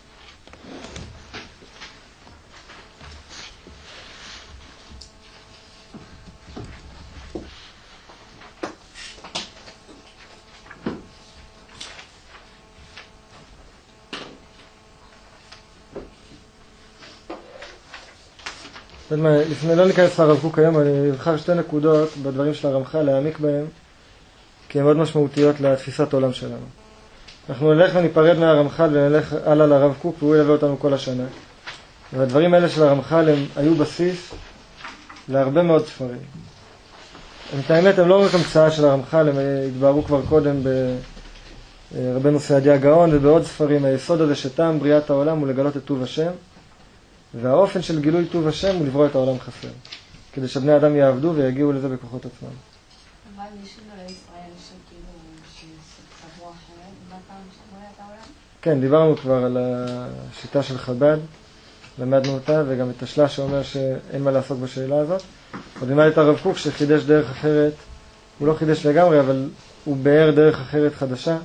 לפני לא ניכנס לרב קוק היום, אני אבחר שתי נקודות בדברים של הרמח"ל להעמיק בהם, כי הן מאוד משמעותיות לתפיסת העולם שלנו. אנחנו נלך וניפרד מהרמח"ל ונלך הלאה לרב קוק, והוא ילווה אותנו כל השנה. והדברים האלה של הרמח"ל הם היו בסיס להרבה מאוד ספרים. את האמת הם לא רק המצאה של הרמח"ל, הם התבהרו כבר קודם ברבנו סעדיה גאון ובעוד ספרים. היסוד הזה שטעם בריאת העולם הוא לגלות את טוב השם, והאופן של גילוי טוב השם הוא לברוא את העולם חסר, כדי שבני אדם יעבדו ויגיעו לזה בכוחות עצמם. אבל יש גדולי ישראל שכאילו שסברו אחרת בפעם שבריאת העולם? כן, דיברנו כבר על השיטה של חב"ד, למדנו אותה, וגם את השלה שאומר שאין מה לעסוק בשאלה הזאת. עוד נלמד את הרב קוק שחידש דרך אחרת, הוא לא חידש לגמרי, אבל הוא באר דרך אחרת חדשה,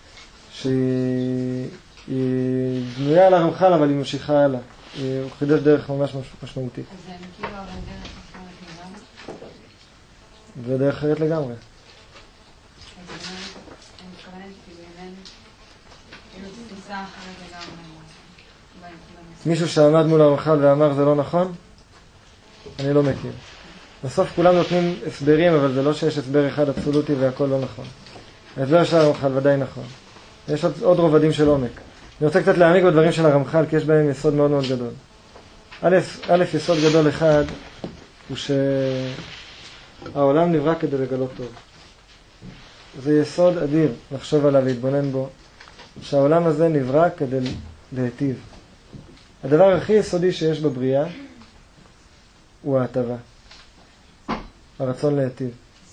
שהיא בנויה על הרמח"ל, אבל היא ממשיכה הלאה. הוא חידש דרך ממש משמעותית. אז זה כאילו אבל דרך אחרת לגמרי? זה דרך אחרת לגמרי. אז אני מתכוונת כאילו אינן, כאילו תפיסה אחרת לגמרי. מישהו שעמד מול הרמח"ל ואמר זה לא נכון? אני לא מכיר. בסוף כולם נותנים הסברים, אבל זה לא שיש הסבר אחד אבסולוטי והכל לא נכון. ההסבר של הרמח"ל ודאי נכון. יש עוד, עוד רובדים של עומק. אני רוצה קצת להעמיק בדברים של הרמח"ל, כי יש בהם יסוד מאוד מאוד גדול. א', א', יסוד גדול אחד, הוא שהעולם נברא כדי לגלות טוב. זה יסוד אדיר לחשוב עליו להתבונן בו, שהעולם הזה נברא כדי להיטיב. הדבר הכי יסודי שיש בבריאה הוא ההטבה, הרצון להיטיב.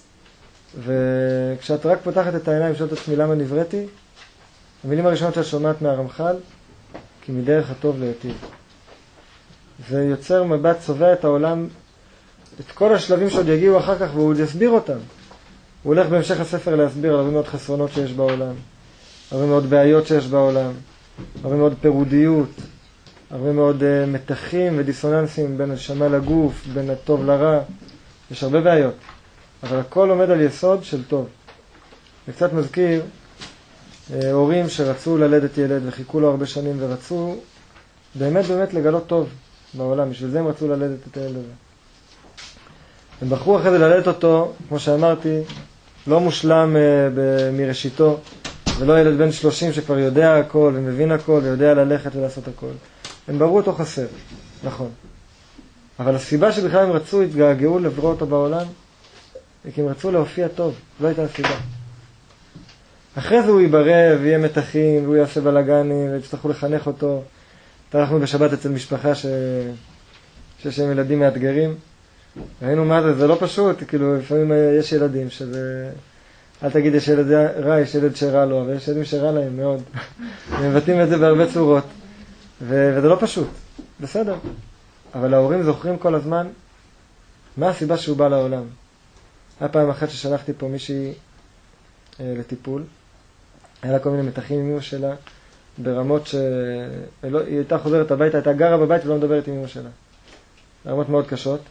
וכשאת רק פותחת את העיניים ושואלת את עצמי למה נבראתי, המילים הראשונות שאת שומעת מהרמח"ל, כי מדרך הטוב להיטיב. זה יוצר מבט צובע את העולם, את כל השלבים שעוד יגיעו אחר כך, והוא יסביר אותם. הוא הולך בהמשך הספר להסביר על הרבה מאוד חסרונות שיש בעולם, הרבה מאוד בעיות שיש בעולם, הרבה מאוד פירודיות, הרבה מאוד uh, מתחים ודיסוננסים בין הנשמה לגוף, בין הטוב לרע. יש הרבה בעיות, אבל הכל עומד על יסוד של טוב. זה קצת מזכיר אה, הורים שרצו ללדת ילד וחיכו לו הרבה שנים ורצו באמת באמת לגלות טוב בעולם. בשביל זה הם רצו ללדת את הילד הזה. הם בחרו אחרי זה ללדת אותו, כמו שאמרתי, לא מושלם אה, ב- מראשיתו, ולא ילד בן שלושים שכבר יודע הכל ומבין הכל ויודע ללכת ולעשות הכל. הם בראו אותו חסר, נכון. אבל הסיבה שבכלל הם רצו, התגעגעו לברוא אותו בעולם, כי הם רצו להופיע טוב, לא הייתה הסיבה. אחרי זה הוא ייברא ויהיה מתחים, והוא יעשה בלגנים, ויצטרכו לחנך אותו. הלכנו בשבת אצל משפחה ש... שיש להם ילדים מאתגרים. ראינו מה זה, זה לא פשוט, כאילו לפעמים יש ילדים שזה... אל תגיד יש ילד רע, יש ילד שרע לו, אבל יש ילדים שרע להם מאוד. הם מבטאים את זה בהרבה צורות. ו... וזה לא פשוט, בסדר. אבל ההורים זוכרים כל הזמן מה הסיבה שהוא בא לעולם. היה פעם אחת ששלחתי פה מישהי אה, לטיפול, היה לה כל מיני מתחים עם אמא שלה, ברמות שהיא הייתה חוזרת הביתה, הייתה גרה בבית ולא מדברת עם אמא שלה. ברמות מאוד קשות,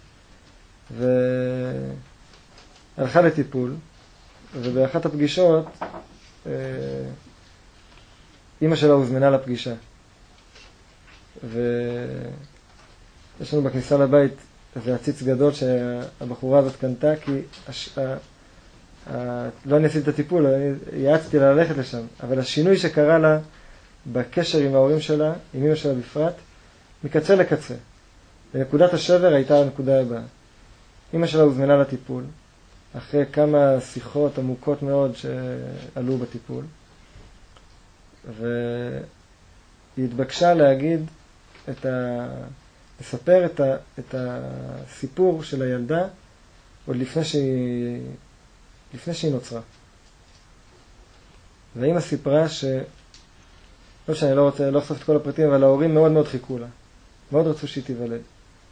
והלכה לטיפול, ובאחת הפגישות, אה, אמא שלה הוזמנה לפגישה. ויש לנו בכניסה לבית איזה עציץ גדול שהבחורה הזאת קנתה, כי הש... ה... ה... לא אני עשיתי את הטיפול, אני יעצתי לה ללכת לשם, אבל השינוי שקרה לה בקשר עם ההורים שלה, עם אמא שלה בפרט, מקצה לקצה. ונקודת השבר הייתה הנקודה הבאה. אמא שלה הוזמנה לטיפול, אחרי כמה שיחות עמוקות מאוד שעלו בטיפול, והיא התבקשה להגיד את ה... לספר את, ה... את הסיפור של הילדה עוד לפני שהיא, לפני שהיא נוצרה. ואמא סיפרה ש... לא שאני לא רוצה, לא אחשוף את כל הפרטים, אבל ההורים מאוד מאוד חיכו לה. מאוד רצו שהיא תיוולד.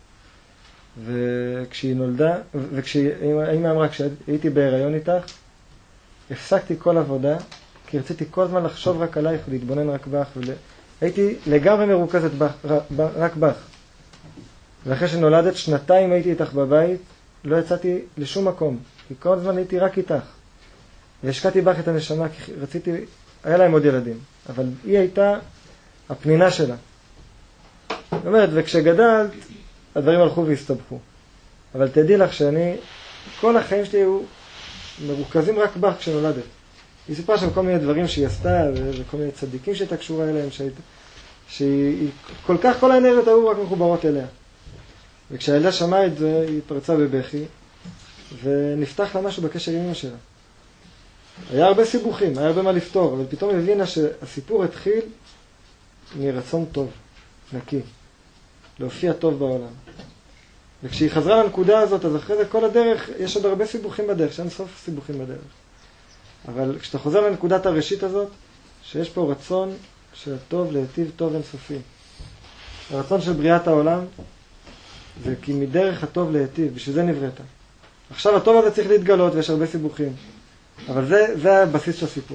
וכשהיא נולדה, וכשאמא אמרה, כשהייתי בהיריון איתך, הפסקתי כל עבודה, כי רציתי כל הזמן לחשוב רק עלייך ולהתבונן רק בך, והייתי לגמרי מרוכזת בך, רק בך. ואחרי שנולדת, שנתיים הייתי איתך בבית, לא יצאתי לשום מקום, כי כל הזמן הייתי רק איתך. והשקעתי בך את הנשמה, כי רציתי, היה להם עוד ילדים, אבל היא הייתה הפנינה שלה. זאת אומרת, וכשגדלת, הדברים הלכו והסתבכו. אבל תדעי לך שאני, כל החיים שלי היו מרוכזים רק בך כשנולדת. היא סיפרה שם כל מיני דברים שהיא עשתה, וכל מיני צדיקים שהייתה קשורה אליהם, שהיא, שהיא, כל כך, כל האנרגיות היו רק מחוברות אליה. וכשהילדה שמעה את זה, היא פרצה בבכי, ונפתח לה משהו בקשר עם אמא שלה. היה הרבה סיבוכים, היה הרבה מה לפתור, אבל פתאום הבינה שהסיפור התחיל מרצון טוב, נקי, להופיע טוב בעולם. וכשהיא חזרה לנקודה הזאת, אז אחרי זה כל הדרך, יש עוד הרבה סיבוכים בדרך, שאין סוף סיבוכים בדרך. אבל כשאתה חוזר לנקודת הראשית הזאת, שיש פה רצון של הטוב להיטיב טוב אינסופי. הרצון של בריאת העולם, זה כי מדרך הטוב להיטיב, בשביל זה נבראת. עכשיו הטוב הזה צריך להתגלות, ויש הרבה סיבוכים. אבל זה, זה הבסיס של הסיפור.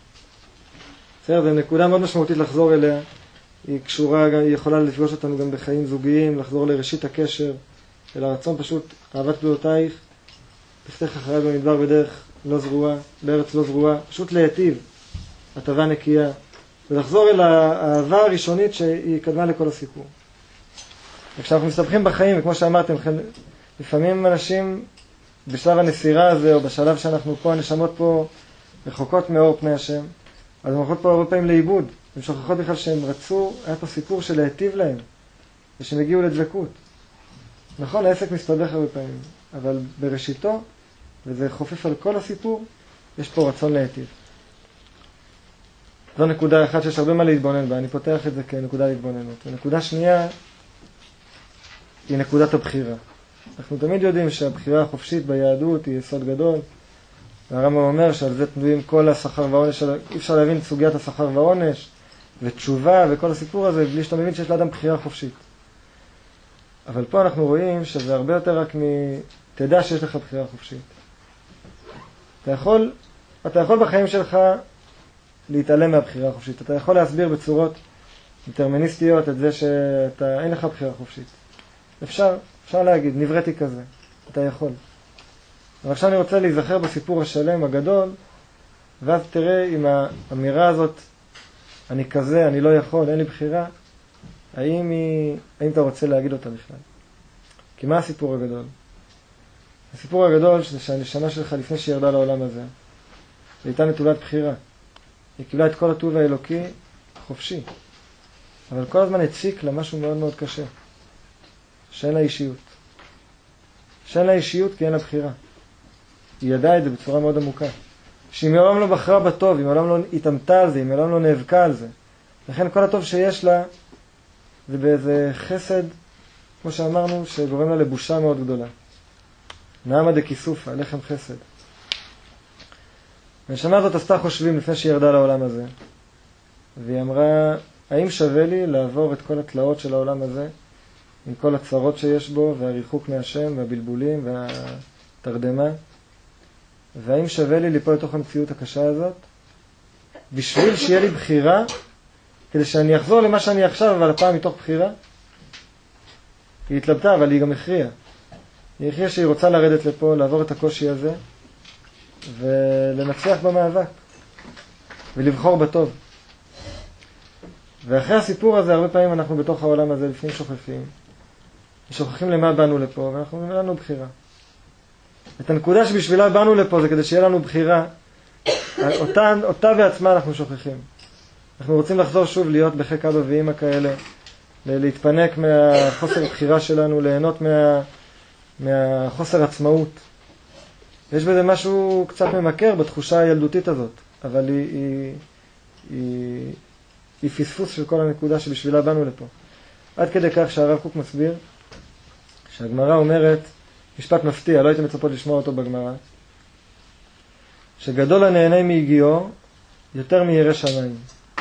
בסדר, זו נקודה מאוד משמעותית לחזור אליה. היא קשורה, היא יכולה לפגוש אותנו גם בחיים זוגיים, לחזור לראשית הקשר, אל הרצון פשוט, אהבת גדולותייך, תפתח אחריי במדבר בדרך לא זרועה, בארץ לא זרועה, פשוט להיטיב, הטבה נקייה, ולחזור אל האהבה הראשונית שהיא קדמה לכל הסיפור. וכשאנחנו מסתבכים בחיים, וכמו שאמרתם, לפעמים אנשים בשלב הנסירה הזה, או בשלב שאנחנו פה, הנשמות פה רחוקות מאור פני השם, אז הן הולכות פה הרבה פעמים לאיבוד. הן שוכחות בכלל שהם רצו, היה פה סיפור של להיטיב להם, ושהם הגיעו לדבקות. נכון, העסק מסתבך הרבה פעמים, אבל בראשיתו, וזה חופף על כל הסיפור, יש פה רצון להיטיב. זו נקודה אחת שיש הרבה מה להתבונן בה, אני פותח את זה כנקודה להתבוננות. ונקודה שנייה היא נקודת הבחירה. אנחנו תמיד יודעים שהבחירה החופשית ביהדות היא יסוד גדול, והרמב"ם אומר שעל זה תלויים כל השכר והעונש, אי אפשר להבין את סוגיית השכר והעונש, ותשובה וכל הסיפור הזה, בלי שאתה מבין שיש לאדם בחירה חופשית. אבל פה אנחנו רואים שזה הרבה יותר רק מ... תדע שיש לך בחירה חופשית. אתה יכול, אתה יכול בחיים שלך להתעלם מהבחירה החופשית. אתה יכול להסביר בצורות דטרמיניסטיות את זה שאתה, אין לך בחירה חופשית. אפשר, אפשר להגיד, נבראתי כזה. אתה יכול. אבל עכשיו אני רוצה להיזכר בסיפור השלם הגדול, ואז תראה אם האמירה הזאת, אני כזה, אני לא יכול, אין לי בחירה, האם, היא, האם אתה רוצה להגיד אותה בכלל? כי מה הסיפור הגדול? הסיפור הגדול זה שהנשמה שלך לפני שהיא ירדה לעולם הזה, היא הייתה נטולת בחירה. היא קיבלה את כל הטוב האלוקי חופשי. אבל כל הזמן הציק לה משהו מאוד מאוד קשה. שאין לה אישיות. שאין לה אישיות כי אין לה בחירה. היא ידעה את זה בצורה מאוד עמוקה. שהיא מעולם לא בחרה בטוב, היא מעולם לא התאמתה על זה, היא מעולם לא נאבקה על זה. לכן כל הטוב שיש לה, זה באיזה חסד, כמו שאמרנו, שגורם לה לבושה מאוד גדולה. נעמה דקיסופה, לחם חסד. והנשמה הזאת עשתה חושבים לפני שהיא ירדה לעולם הזה. והיא אמרה, האם שווה לי לעבור את כל התלאות של העולם הזה, עם כל הצרות שיש בו, והריחוק מהשם, והבלבולים, והתרדמה? והאם שווה לי ליפול לתוך המציאות הקשה הזאת, בשביל שיהיה לי בחירה, כדי שאני אחזור למה שאני עכשיו, אבל הפעם מתוך בחירה? היא התלבטה, אבל היא גם הכריעה. היא הכריעה שהיא רוצה לרדת לפה, לעבור את הקושי הזה, ולנצח במאבק, ולבחור בטוב. ואחרי הסיפור הזה, הרבה פעמים אנחנו בתוך העולם הזה לפעמים שוכחים. שוכחים למה באנו לפה, ואנחנו אומרים לנו בחירה. את הנקודה שבשבילה באנו לפה זה כדי שיהיה לנו בחירה, אותה, אותה בעצמה אנחנו שוכחים. אנחנו רוצים לחזור שוב להיות בחיק אבא ואמא כאלה, להתפנק מהחוסר הבחירה שלנו, ליהנות מה, מהחוסר עצמאות. יש בזה משהו קצת ממכר בתחושה הילדותית הזאת, אבל היא, היא, היא, היא פספוס של כל הנקודה שבשבילה באנו לפה. עד כדי כך שהרב קוק מסביר, שהגמרא אומרת, משפט מפתיע, לא הייתם מצפות לשמוע אותו בגמרא, שגדול הנהנה מיגיעו יותר מירא שמיים.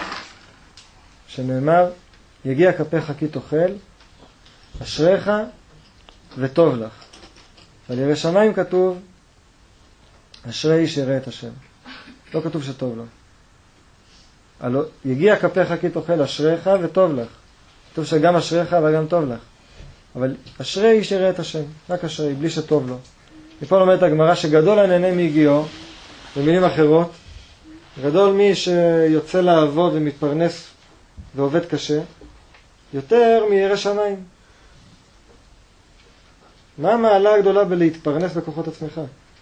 שנאמר, יגיע כפיך כי תאכל, אשריך וטוב לך. על ירא שמיים כתוב, אשרי איש ירא את השם. לא כתוב שטוב לו. על יגיע כפיך כי תאכל, אשריך וטוב לך. כתוב שגם אשריך וגם טוב לך. אבל אשרי איש ירא את השם, רק אשרי, בלי שטוב לו. מפה לומדת הגמרא שגדול הנהנה מיגיעו, במילים אחרות, גדול מי שיוצא לעבוד ומתפרנס ועובד קשה, יותר מירא שמיים. מה המעלה הגדולה בלהתפרנס בכוחות עצמך?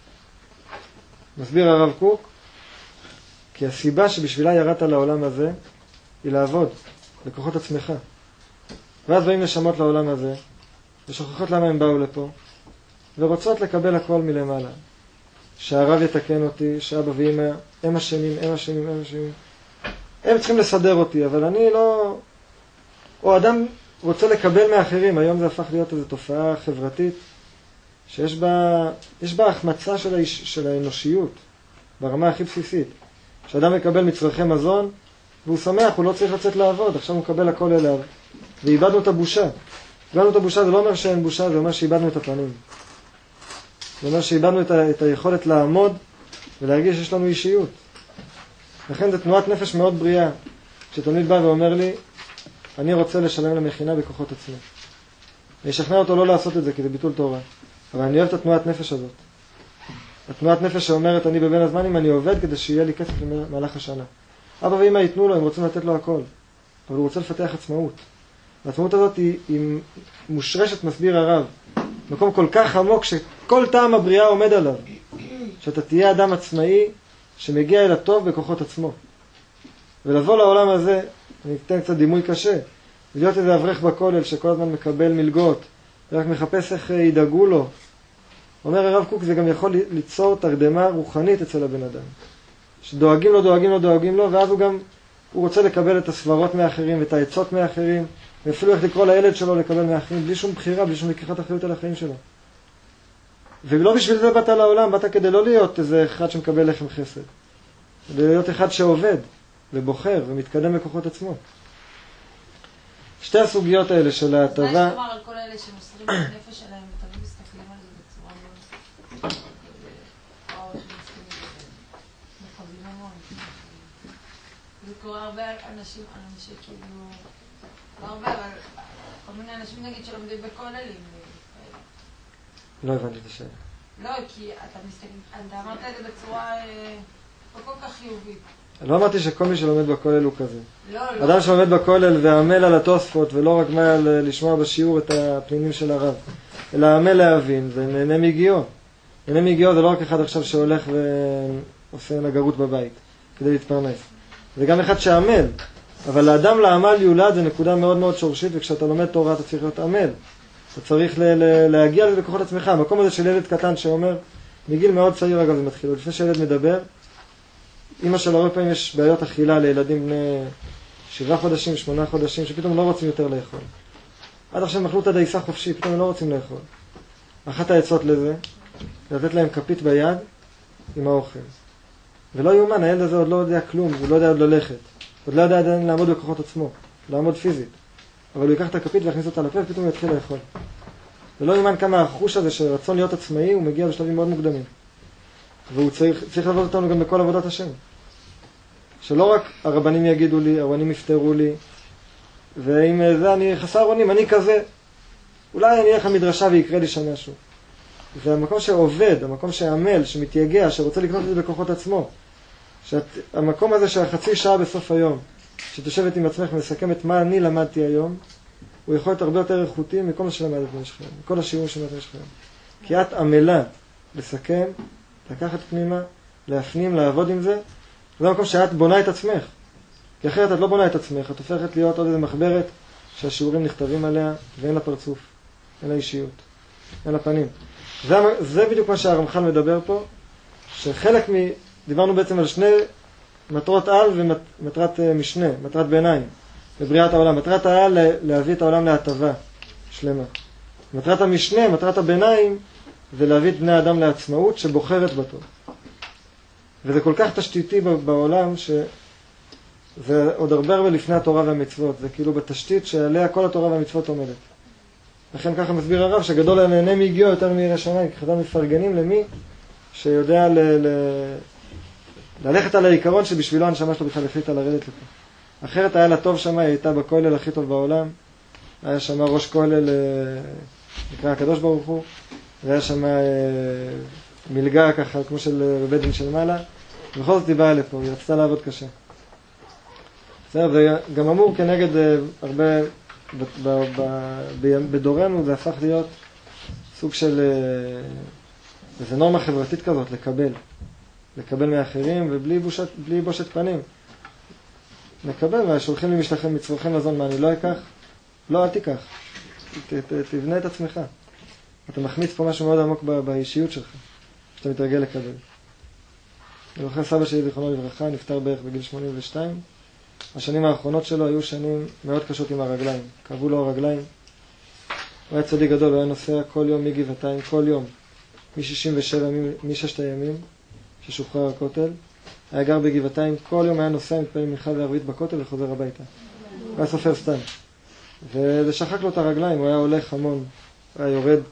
מסביר הרב קוק, כי הסיבה שבשבילה ירדת לעולם הזה היא לעבוד בכוחות עצמך. ואז באים נשמות לעולם הזה, ושוכחות למה הם באו לפה, ורוצות לקבל הכל מלמעלה. שהרב יתקן אותי, שאבא ואמא, הם אשמים, הם אשמים, הם אשמים. הם צריכים לסדר אותי, אבל אני לא... או אדם רוצה לקבל מאחרים, היום זה הפך להיות איזו תופעה חברתית, שיש בה, יש בה החמצה של, האיש, של האנושיות, ברמה הכי בסיסית. שאדם מקבל מצרכי מזון, והוא שמח, הוא לא צריך לצאת לעבוד, עכשיו הוא מקבל הכל אליו. ואיבדנו את הבושה. איבדנו את הבושה, זה לא אומר שאין בושה, זה אומר שאיבדנו את הפנים. זה אומר שאיבדנו את, ה, את היכולת לעמוד ולהרגיש שיש לנו אישיות. לכן זו תנועת נפש מאוד בריאה. כשתלמיד בא ואומר לי, אני רוצה לשלם למכינה בכוחות עצמי. אני אשכנע אותו לא לעשות את זה, כי זה ביטול תורה. אבל אני אוהב את התנועת נפש הזאת. התנועת נפש שאומרת, אני בבין הזמנים, אני עובד כדי שיהיה לי כסף למהלך השנה. אבא ואמא ייתנו לו, הם רוצים לתת לו הכל. אבל הוא רוצה לפתח עצמאות. והעצמאות הזאת היא, היא מושרשת, מסביר הרב. מקום כל כך עמוק שכל טעם הבריאה עומד עליו. שאתה תהיה אדם עצמאי שמגיע אל הטוב בכוחות עצמו. ולבוא לעולם הזה, אני אתן קצת דימוי קשה, להיות איזה אברך בכולל שכל הזמן מקבל מלגות, ורק מחפש איך ידאגו לו. אומר הרב קוק, זה גם יכול ליצור תרדמה רוחנית אצל הבן אדם. שדואגים לו, דואגים לו, דואגים לו, ואז הוא גם, הוא רוצה לקבל את הסברות מאחרים, את העצות מאחרים, ואפילו איך לקרוא לילד שלו לקבל מאחרים, בלי שום בחירה, בלי שום לקיחת אחריות על החיים שלו. ולא בשביל זה באת לעולם, באת כדי לא להיות איזה אחד שמקבל לחם חסד. כדי להיות אחד שעובד, ובוחר, ומתקדם בכוחות עצמו. שתי הסוגיות האלה של ההטבה... מה יש לומר על כל אלה שמוסרים את הנפש שלהם, ותמיד מסתכלים על זה בצורה מאוד... וואו, שמסתכלים על זה. מכבים המון. זה קורה הרבה אנשים, אנשים כאילו... לא הרבה, אבל כל מיני אנשים נגיד שלומדים בכוללים. לא הבנתי את השאלה. לא, כי אתה מסתכל... אתה אמרת את זה בצורה לא כל כך חיובית. לא אמרתי שכל מי שלומד בכולל הוא כזה. לא, לא. אדם שלומד בכולל ועמל על התוספות ולא רק מה לשמוע בשיעור את הפנינים של הרב, אלא עמל להבין ונהנה מגיעו. נהנה מגיעו זה לא רק אחד עכשיו שהולך ועושה נגרות בבית כדי להתפרנס. זה גם אחד שעמל. אבל לאדם לעמל יולד זה נקודה מאוד מאוד שורשית, וכשאתה לומד תורה אתה צריך להיות עמל. אתה צריך ל- ל- להגיע לזה בכוחות עצמך. המקום הזה של ילד קטן שאומר, מגיל מאוד צעיר אגב זה מתחיל, לפני שילד מדבר, אמא שלו הרבה פעמים יש בעיות אכילה לילדים בני שבעה חודשים, שמונה חודשים, שפתאום לא רוצים יותר לאכול. עד עכשיו הם אכלו את הדייסה חופשי, פתאום הם לא רוצים לאכול. אחת העצות לזה, לתת להם כפית ביד עם האוכל. ולא יאומן, הילד הזה עוד לא יודע כלום, הוא לא יודע עוד ללכת. עוד לא יודע עדיין לעמוד בכוחות עצמו, לעמוד פיזית. אבל הוא ייקח את הכפית ויכניס אותה לפה ופתאום הוא יתחיל לאכול. ולא יאומן כמה החוש הזה של רצון להיות עצמאי, הוא מגיע בשלבים מאוד מוקדמים. והוא צריך, צריך לעבוד אותנו גם בכל עבודת השם. שלא רק הרבנים יגידו לי, הרבנים יפתרו לי, ואם זה אני חסר אונים, אני כזה. אולי אני אלך למדרשה ויקרה לי שם משהו. זה המקום שעובד, המקום שעמל, שמתייגע, שרוצה לקנות את זה בכוחות עצמו. שאת, המקום הזה שהחצי שעה בסוף היום, שתושבת עם עצמך ומסכמת מה אני למדתי היום, הוא יכול להיות הרבה יותר איכותי מכל מה שלמדת במשך היום, מכל השיעורים שלמדת במשך היום. כי את עמלה לסכם, לקחת פנימה, להפנים, לעבוד עם זה, זה המקום שאת בונה את עצמך. כי אחרת את לא בונה את עצמך, את הופכת להיות עוד איזה מחברת שהשיעורים נכתבים עליה ואין לה פרצוף, אין לה אישיות, אין לה פנים. זה, זה בדיוק מה שהרמח"ל מדבר פה, שחלק מ... דיברנו בעצם על שני מטרות על ומטרת משנה, מטרת ביניים, בבריאת העולם. מטרת העל להביא את העולם להטבה שלמה. מטרת המשנה, מטרת הביניים, זה להביא את בני האדם לעצמאות שבוחרת בטוב. וזה כל כך תשתיתי בעולם שזה עוד הרבה הרבה לפני התורה והמצוות. זה כאילו בתשתית שעליה כל התורה והמצוות עומדת. לכן ככה מסביר הרב שגדול הנהנה מיגיעו יותר מירא שמיים, כי חז"ל מפרגנים למי שיודע ל... ל... ללכת על העיקרון שבשבילו הנשמה שלו בכלל החליטה לרדת לפה. אחרת היה לה טוב שמה, היא הייתה בכולל הכי טוב בעולם. היה שמה ראש כולל, נקרא הקדוש ברוך הוא, והיה שמה מלגה ככה, כמו של בית דין של מעלה. ובכל זאת היא באה לפה, היא רצתה לעבוד קשה. זה גם אמור כנגד הרבה, בדורנו זה הפך להיות סוג של, איזו נורמה חברתית כזאת, לקבל. לקבל מאחרים ובלי בושת, בלי בושת פנים. נקבל, שולחים לי משלחים מצרוכם לזון, מה אני לא אקח? לא, אל תיקח. ת, ת, תבנה את עצמך. אתה מחמיץ פה משהו מאוד עמוק באישיות שלך, שאתה מתרגל לקבל. אני זוכר סבא שלי זיכרונו לברכה, נפטר בערך בגיל שמונים ושתיים. השנים האחרונות שלו היו שנים מאוד קשות עם הרגליים. כאבו לו הרגליים. הוא היה צדיק גדול, הוא היה נוסע כל יום מגבעתיים, כל יום. מ-שישים ושבע, מששת הימים. ששוחרר הכותל, היה גר בגבעתיים, כל יום היה נוסע מתפלל מנחה וערבית בכותל וחוזר הביתה. הוא היה סופר סתם. וזה שחק לו את הרגליים, הוא היה הולך המון, הוא היה יורד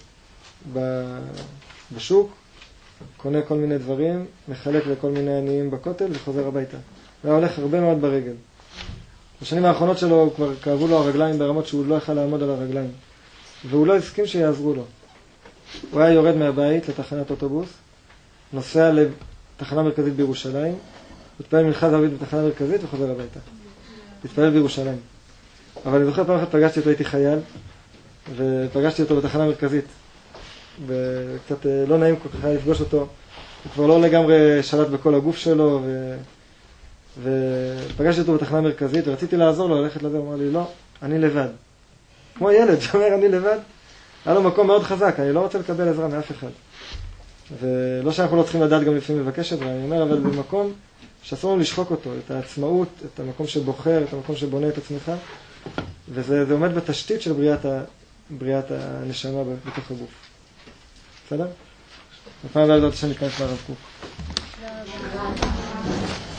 בשוק, קונה כל מיני דברים, מחלק לכל מיני עניים בכותל וחוזר הביתה. הוא היה הולך הרבה מאוד ברגל. בשנים האחרונות שלו כבר כאבו לו הרגליים ברמות שהוא לא יכל לעמוד על הרגליים. והוא לא הסכים שיעזרו לו. הוא היה יורד מהבית לתחנת אוטובוס, נוסע לתחנה מרכזית בירושלים, מתפלל מנחה וערבית בתחנה מרכזית וחוזר הביתה. מתפלל בירושלים. אבל אני זוכר פעם אחת פגשתי אותו, הייתי חייל, ופגשתי אותו בתחנה מרכזית. וקצת לא נעים כל כך לפגוש אותו. הוא כבר לא לגמרי שלט בכל הגוף שלו, ו... ופגשתי אותו בתחנה מרכזית, ורציתי לעזור לו ללכת לזה, הוא אמר לי, לא, אני לבד. כמו הילד שאומר, אני לבד. היה לו מקום מאוד חזק, אני לא רוצה לקבל עזרה מאף אחד. ולא שאנחנו לא צריכים לדעת גם לפעמים לבקש עזרה, אני אומר, אבל במקום שאסור לנו לשחוק אותו, את העצמאות, את המקום שבוחר, את המקום שבונה את עצמך, וזה זה עומד בתשתית של בריאת, ה, בריאת הנשמה בתוך הגוף. בסדר? בפעם הבאה לדעת שאני אכנס לרב קוק.